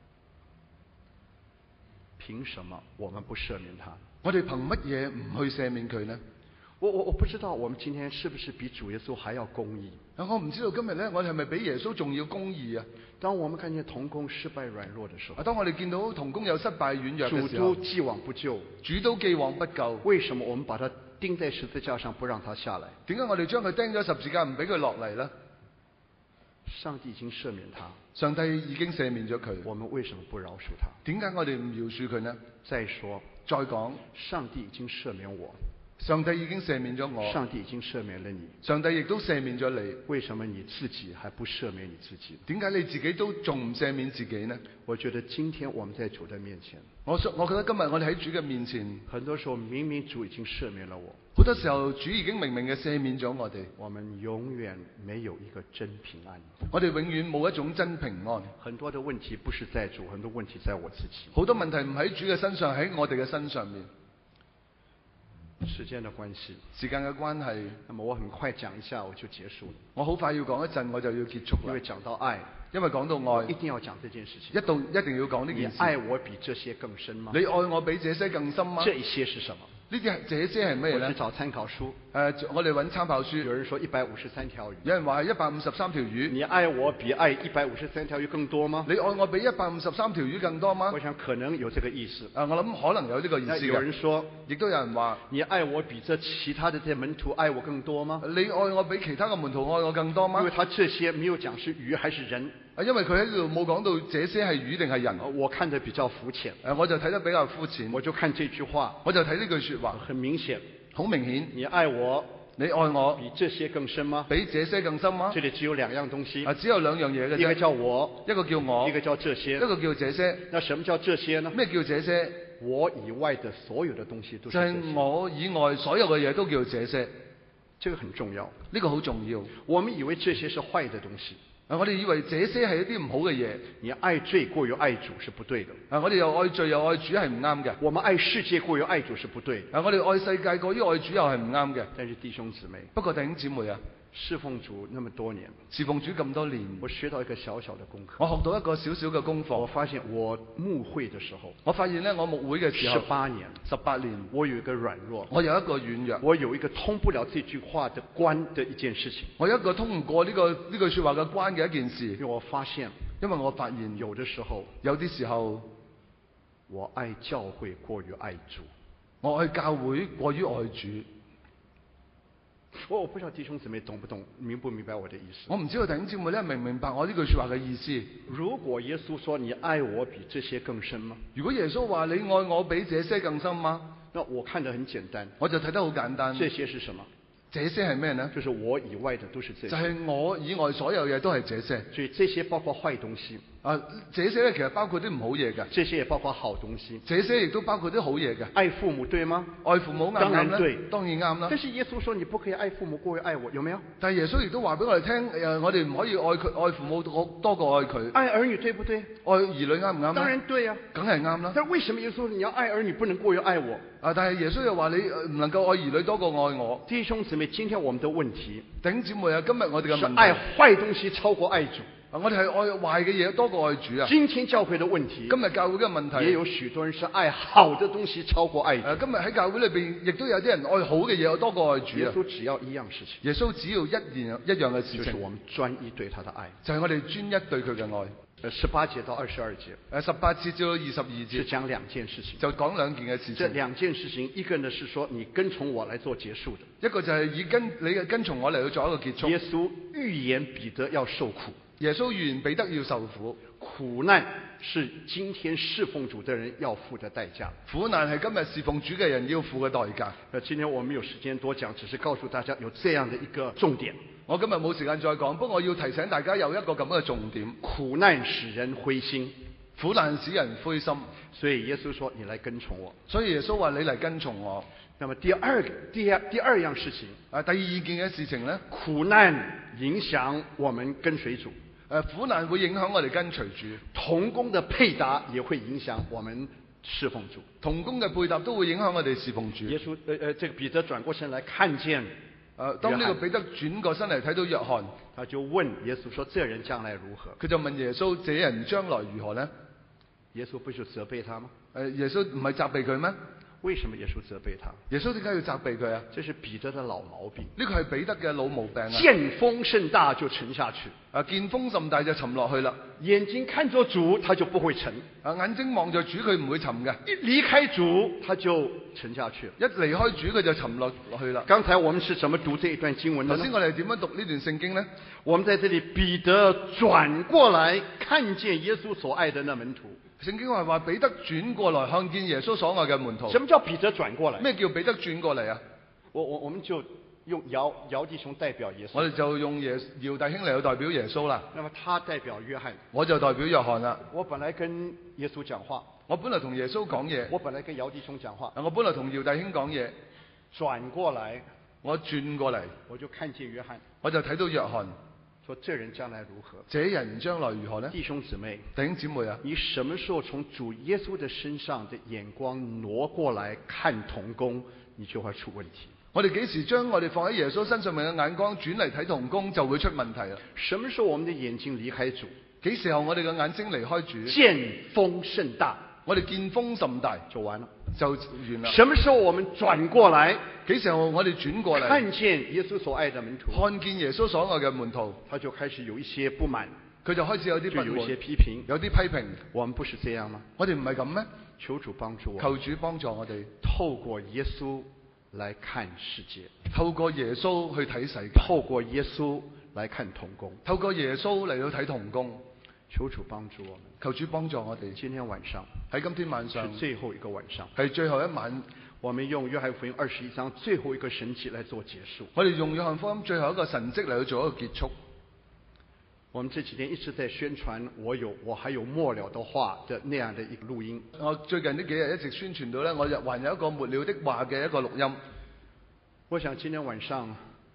憑什麼我們不赦免他？ 我哋憑乜嘢唔去赦免佢呢？ 我我我不知道我們今天是不是比主耶穌還要公義？ 啊，我唔知道今日呢，我哋係咪比耶穌仲要公義啊？ 當我們看見同工失敗軟弱的時候， 啊，當我哋見到同工有失敗軟弱嘅時候， 主都既往不咎， 主都既往不咎， 為什麼我們把他釘在十字架上不讓他下來？ 點解我哋將佢釘咗十字架唔俾佢落嚟呢？ 上帝已經赦免他， 上帝已經赦免咗佢， 我們為什麼不饒恕他？ 點解我哋唔饒恕佢呢？ 再說， 再講， 上帝已經赦免我， 上帝已經赦免咗我， 上帝已經赦免了你， 上帝亦都赦免咗你， 為什麼你自己還不赦免你自己？ 點解你自己都仲唔赦免自己呢？ 我覺得今天我們在主的面前， 我我覺得今日我哋喺主嘅面前， 很多時候明明主已經赦免了我， 好多時候主已經明明嘅赦免咗我哋， 我們永遠沒有一個真平安， 我哋永遠冇一種真平安。 很多的問題不是在主，很多問題在我自己。 好多問題唔喺主嘅身上，喺我哋嘅身上面。 時間的關係， 時間嘅關係， 那麼我很快講一下我就結束了。 我好快要講一陣，我就要結束啦。 因為講到愛， 因為講到愛， 一定要講這件事情。 一定一定要講呢件事。 你愛我比這些更深嗎？ 你愛我比這些更深嗎？ 這一些是什麼？ 呢啲係這些係咩咧？ 我去找參考書。 誒、呃，我哋揾參考書。 有人說一百五十三條魚。 有人話係一百五十三條魚。 你愛我比愛一百五十三條魚更多嗎？ 你愛我比一百五十三條魚更多嗎？ 我想可能有這個意思。 啊、呃，我諗可能有呢個意思。 有人說， 亦都有人話， 你愛我比這其他的這些門徒愛我更多嗎？ 你愛我比其他嘅門徒愛我更多嗎？ 因為他這些沒有講是魚還是人。 啊，因為佢喺度冇講到這些係魚定係人。 我看得比較膚淺。 誒，我就睇得比較膚淺。 我就看這句話， 我就睇呢句説話。 很明顯， 好明顯。 你愛我， 你愛我比這些更深嗎？ 比這些更深嗎？ 這裡只有兩樣東西。 啊，只有兩樣嘢嘅啫。 一個叫我， 一個叫我， 一個叫這些。 一個叫這些。 那什麼叫這些呢？ 咩叫這些？ 我以外的所有的東西都是這些。 就係我以外所有嘅嘢都叫這些。 這個很重要。 呢個好重要。 我們以為這些是壞的東西。 啊！我哋以為這些係一啲唔好嘅嘢。 你愛罪過於愛主是不對的。 啊！我哋又愛罪又愛主係唔啱嘅。 我們愛世界過於愛主是不對的。 啊！我哋愛世界過於愛主又係唔啱嘅。 但是弟兄姊妹， 不過弟兄姊妹啊， 侍奉主那么多年， 侍奉主咁多年， 我學到一個小小的功課。 我學到一個小小嘅功課。 我發現我牧會的時候， 我發現咧，我牧會嘅時候， 十八年， 十八年， 我有一個軟弱， 我有一個軟弱， 我有一個通不了這句話的關的一件事情。 我有一個通唔過呢、這個呢句說話嘅關嘅一件事。 因為我發現， 因為我發現有的時候， 有啲時候， 我愛教會過於愛主， 我愛教會過於愛主。 我我不知道弟兄姊妹懂不懂，明不明白我的意思？ 我唔知道弟兄姊妹咧明唔明白我呢句說話嘅意思。 如果耶穌說你愛我比這些更深嗎？ 如果耶穌話你愛我比這些更深嗎？ 那我看得很簡單， 我就睇得好簡單。 這些是什麼？ 這些係咩呢？ 就是我以外的都是這些。 就係我以外所有嘢都係這些。 所以這些包括壞東西。 啊，這些咧其實包括啲唔好嘢嘅。 這些也包括好東西。 這些亦都包括啲好嘢嘅。 愛父母對嗎？ 愛父母啱唔啱咧？ 當然對， 當然啱啦。 但是耶穌說你不可以愛父母過於愛我，有沒有？ 但係耶穌亦都話俾我哋聽，誒，我哋唔可以愛佢愛父母多過愛佢。 愛兒女對不對？ 愛兒女啱唔啱？ 當然對啊， 梗係啱啦。 但係為什麼耶穌說你要愛兒女不能過於愛我？ 啊，但係耶穌又話你唔能夠愛兒女多過愛我。 弟兄姊妹，今天我們的問題， 弟兄姊妹啊，今日我哋嘅問題， 是愛壞東西超過愛主。 啊，我哋係愛壞嘅嘢多過愛主啊。 今天教會的問題， 今日教會嘅問題， 也有許多人是愛好的東西超過愛主。 誒，今日喺教會裏邊，亦都有啲人愛好嘅嘢多過愛主啊。 耶穌只要一樣事情， 耶穌只要一樣一樣嘅事情， 就是我們專一對他的愛， 就係我哋專一對佢嘅愛。 誒，十八節到二十二節， 誒，十八節至到二十二節， 是講兩件事情， 就講兩件嘅事情。 這兩件事情，一個呢是說你跟從我來做結束的， 一個就係以跟你嘅跟從我嚟去做一個結束。 耶穌預言彼得要受苦， 耶穌預言彼得要受苦， 苦難是今天侍奉主的人要付的代價。 苦難係今日侍奉主嘅人要付嘅代價。 呃，今天我沒有時間多講，只是告訴大家有這樣的一個重點。 我今日冇時間再講，不過我要提醒大家有一個咁嘅重點： 苦難使人灰心， 苦難使人灰心。 所以耶穌說：你來跟從我。 所以耶穌話：你嚟跟從我。 那麼第二第二第二樣事情， 啊，第二件嘅事情呢， 苦難影響我們跟隨主。 誒，苦難會影響我哋跟隨主。 同工的配搭也會影響我們侍奉主。 同工嘅配搭都會影響我哋侍奉主。 耶穌，呃呃，這個彼得轉過身來看見。 誒，當呢個彼得轉過身嚟睇到約翰， 他就問耶穌說：這人將來如何？ 佢就問耶穌：這人將來如何呢？ 耶穌不就責備他嗎？ 誒，耶穌唔係責備佢咩？ 為什麼耶穌責備他？ 耶穌點解要責備佢啊？ 這是彼得的老毛病。 呢個係彼得嘅老毛病啊！ 見風甚大就沉下去。 啊，見風甚大就沉落去啦。 眼睛看着主，他就不會沉。 啊，眼睛望着主，佢唔會沉嘅。 一離開主，他就沉下去。 一離開主，佢就沉落落去啦。 剛才我們是怎麼讀這一段經文的呢？ 頭先我哋點樣讀呢段聖經呢？ 我們在這裡，彼得轉過來看見耶穌所愛的那門徒。 聖經話話彼得轉過來看見耶穌所愛嘅門徒。 什麼叫彼得轉過來？ 咩叫彼得轉過嚟啊？ 我我我們就用姚姚弟兄代表耶穌。 我哋就用耶姚弟兄嚟去代表耶穌啦。 那麼他代表約翰， 我就代表約翰啦。 我本來跟耶穌講話， 我本來同耶穌講嘢。 我本來跟姚弟兄講話， 我本來同姚弟兄講嘢。 轉過來， 我轉過嚟， 我就看見約翰， 我就睇到約翰。 說這人將來如何？ 這人將來如何呢？ 弟兄姊妹， 弟兄姊妹啊， 你什麼時候從主耶穌的身上的眼光挪過來看同工，你就會出問題。 我哋幾時將我哋放喺耶穌身上面嘅眼光轉嚟睇同工，就會出問題啦。 什麼時候我們的眼睛離開主？ 幾時候我哋嘅眼睛離開主？ 見風甚大， 我哋見風甚大就完了， 就完啦。 什麼時候我們轉過來？ 幾時候我哋轉過嚟？ 看見耶穌所愛的門徒， 看見耶穌所愛嘅門徒， 他就開始有一些不滿， 佢就開始有啲不滿， 有一些批評， 有啲批評。 我們不是這樣嗎？ 我哋唔係咁咩？ 求主幫助我， 求主幫助我哋， 透過耶穌來看世界， 透過耶穌去睇世界， 透過耶穌來看同工， 透過耶穌嚟到睇同工。 求主幫助我們， 求主幫助我哋。 今天晚上喺今天晚上是最後一個晚上， 係最後一晚， 我們用約翰福音二十一章最後一個神蹟來做結束。 我哋用約翰福音最後一個神蹟嚟去做一個結束。 我們這幾天一直在宣傳我有我還有末了的話的那樣的一個錄音。 我最近呢幾日一直宣傳到呢，我還有一個末了的話嘅一個錄音。 我想今天晚上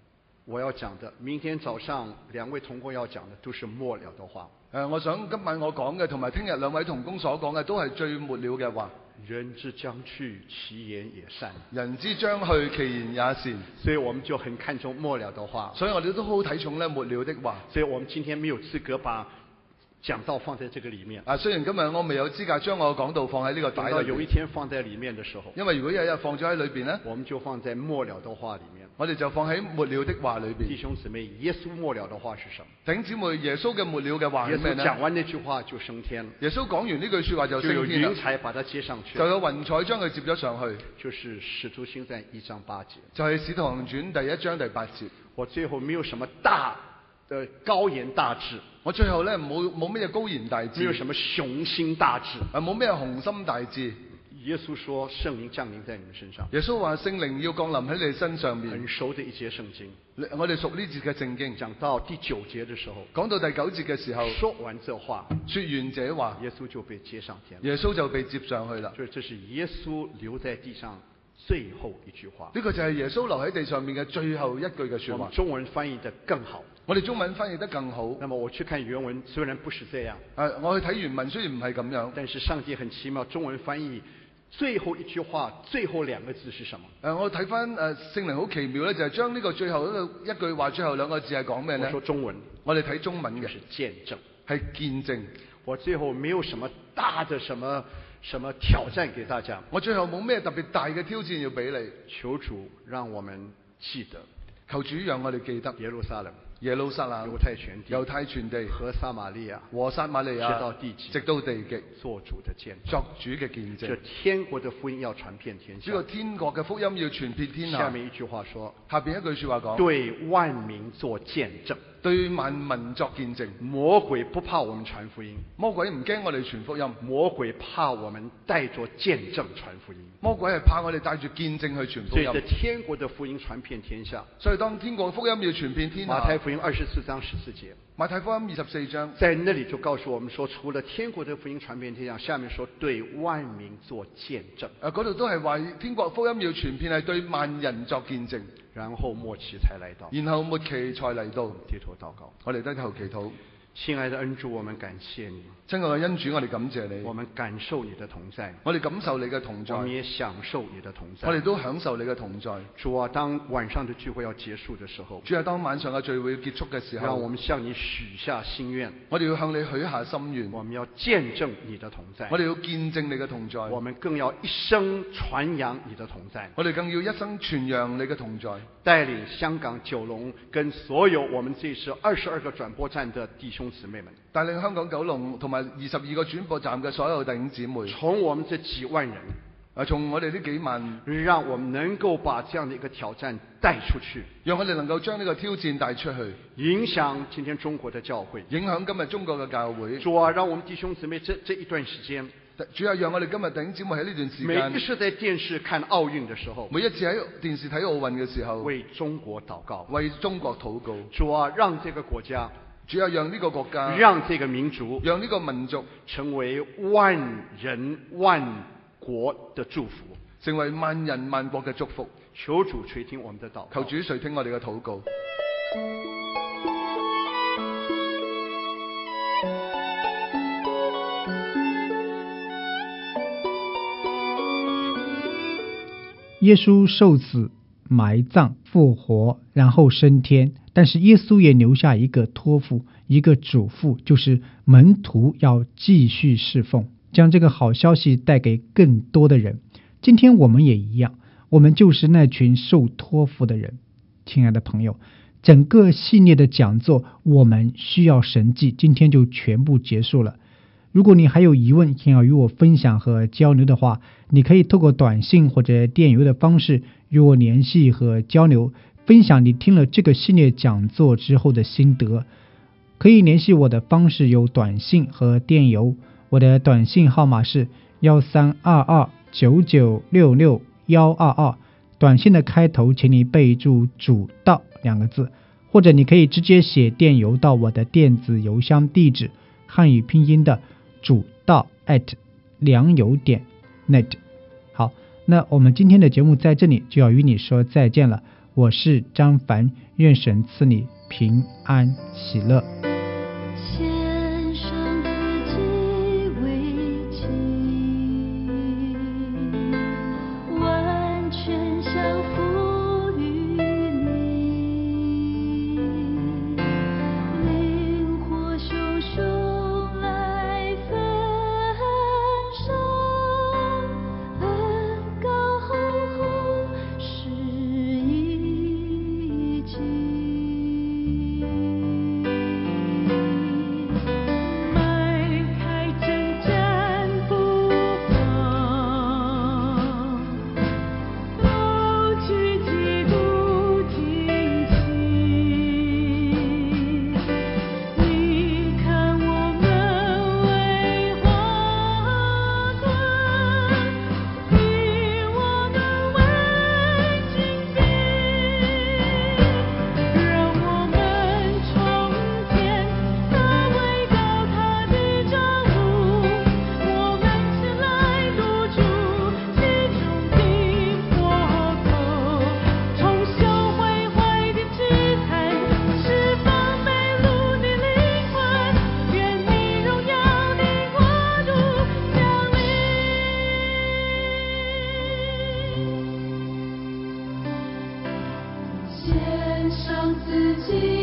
我要讲的，明天早上两位同工要讲的都是末了的话。 誒，我想今晚我講嘅同埋聽日兩位同工所講嘅都係最末了嘅話。 人之將去，其言也善。 人之將去，其言也善。 所以我們就很看重末了的話。 所以我哋都好睇重咧末了的話。 所以我們今天沒有資格把講道放在這個裡面。 啊，雖然今日我未有資格將我講道放喺呢個帶裏。 等到有一天放在裡面的時候， 因為如果有一日放咗喺裏邊呢， 我們就放在末了的話裡面。 我哋就放喺末了的話裏邊。 弟兄姊妹，耶穌末了的話是什麼？ 弟兄姊妹，耶穌嘅末了嘅話係咩呢？ 耶穌講完那句話就升天。耶穌講完呢句説話就升天啦。 就有雲彩把它接上去。 就有雲彩將佢接咗上去。 就是使徒行傳一章八節。 就係使徒行傳第一章第八節。 我最後沒有什麼大的高言大志。 我最後咧冇冇咩高言大志。 沒有什麼雄心大志。 啊，冇咩雄心大志。 耶穌說聖靈降臨在你們身上。 耶穌話聖靈要降臨喺你身上面。 很熟的一節聖經。 我哋熟呢節嘅聖經。 講到第九節嘅時候。 講到第九節嘅時候。 說完這話。 說完這話。 耶穌就被接上天。 耶穌就被接上去啦。 就是這是耶穌留在地上最後一句話。 呢個就係耶穌留喺地上面嘅最後一句嘅説話。 我們中文翻譯得更好。 我哋中文翻譯得更好。 那麼我去看原文，雖然不是這樣。 誒，我去睇原文，雖然唔係咁樣， 但是上帝很奇妙，中文翻譯最後一句話，最後兩個字是什麼？ 誒，我睇翻誒聖靈好奇妙咧，就係將呢個最後一個一句話，最後兩個字係講咩咧？ 我說中文， 我哋睇中文嘅， 就是見證， 係見證。 我最後沒有什麼大的什麼什麼挑戰給大家。 我最後冇咩特別大嘅挑戰要俾你。 求主讓我們記得， 求主讓我哋記得耶路撒冷。 耶路撒冷、 猶太全地、 猶太全地和撒瑪利亞、 和撒瑪利亞， 直到地極， 直到地極， 做主的見證， 作主嘅見證。 這天國的福音要傳遍天下。 呢個天國嘅福音要傳遍天下。 下面一句話說， 下邊一句説話講， 對萬民作見證， 對萬民作見證。 魔鬼不怕我們傳福音， 魔鬼唔驚我哋傳福音， 魔鬼怕我們帶着見證傳福音。 魔鬼係怕我哋帶住見證去傳福音。 所以，這天國的福音傳遍天下。 所以當天國福音要傳遍天下。 馬太福音二十四章十四節。 馬太福音二十四章， 在那裡就告訴我們說，除了天國的福音傳遍天下，下面說對萬民作見證。 誒，嗰度都係話天國福音要傳遍係對萬人作見證。 然後末期才來到。 然後末期才嚟到。 低頭禱告。 我哋低頭祈禱。 親愛的恩主，我們感謝你。 親愛的恩主，我哋感謝你。 我們感受你的同在。 我哋感受你嘅同在。 我們也享受你的同在。 我哋都享受你嘅同在。 主啊，當晚上的聚會要結束的時候， 主啊，當晚上嘅聚會結束嘅時候， 讓我們向你許下心願。 我哋要向你許下心願。 我們要見證你的同在。 我哋要見證你嘅同在。 我們更要一生傳揚你的同在。 我哋更要一生傳揚你嘅同在。 帶領香港九龍跟所有我們這是二十二個轉播站的弟兄姊妹們， 帶領香港九龍同埋二十二個轉播站嘅所有弟兄姊妹， 從我們這幾萬人， 啊，從我哋呢幾萬， 讓我們能夠把這樣的一個挑戰帶出去， 讓我哋能夠將呢個挑戰帶出去， 影響今天中國的教會， 影響今日中國嘅教會。 主啊，讓我們弟兄姊妹這這一段時間， 主啊，讓我哋今日弟兄姊妹喺呢段時間， 每一次在電視看奧運的時候， 每一次喺電視睇奧運嘅時候， 為中國禱告， 為中國禱告。 主啊，讓這個國家， 主啊，讓呢個國家， 讓這個民族， 讓呢個民族成為萬人萬國的祝福， 成為萬人萬國嘅祝福。 求主垂聽我們的禱告， 求主垂聽我哋嘅禱告。 耶穌受死、埋葬、復活，然後升天。但是耶穌也留下一個託付，一個囑咐，就是門徒要繼續侍奉，將這個好消息帶給更多的人。今天我們也一樣，我們就是那群受託付的人。親愛的朋友，整個系列的講座，我們需要神蹟，今天就全部結束了。如果你還有疑問，想要與我分享和交流的話，你可以透過短信或者電郵的方式與我聯繫和交流，分享你聽了這個系列講座之後的心得。可以聯繫我的方式有短信和電郵，我的短信號碼是一三二二九九六六一二二，短信的開頭請你備註主道兩個字，或者你可以直接寫電郵到我的電子郵箱地址，漢語拼音的主道 at 良友點 net。 好，那我們今天的節目在這裡就要與你說再見了。 我是张凡，愿神赐你平安喜乐。 献上自己为祭，完全降服于你，灵火熊熊来焚烧，恩膏厚厚是一己。迈开征战步伐，高举基督旌旗。你看我们为华冠，以我们为军兵，让我们重建那位高塔的帐幕，我们前来堵住其中的破口，重修毁坏的祭坛，释放被掳的灵魂，愿你荣耀的国度降临。献上自己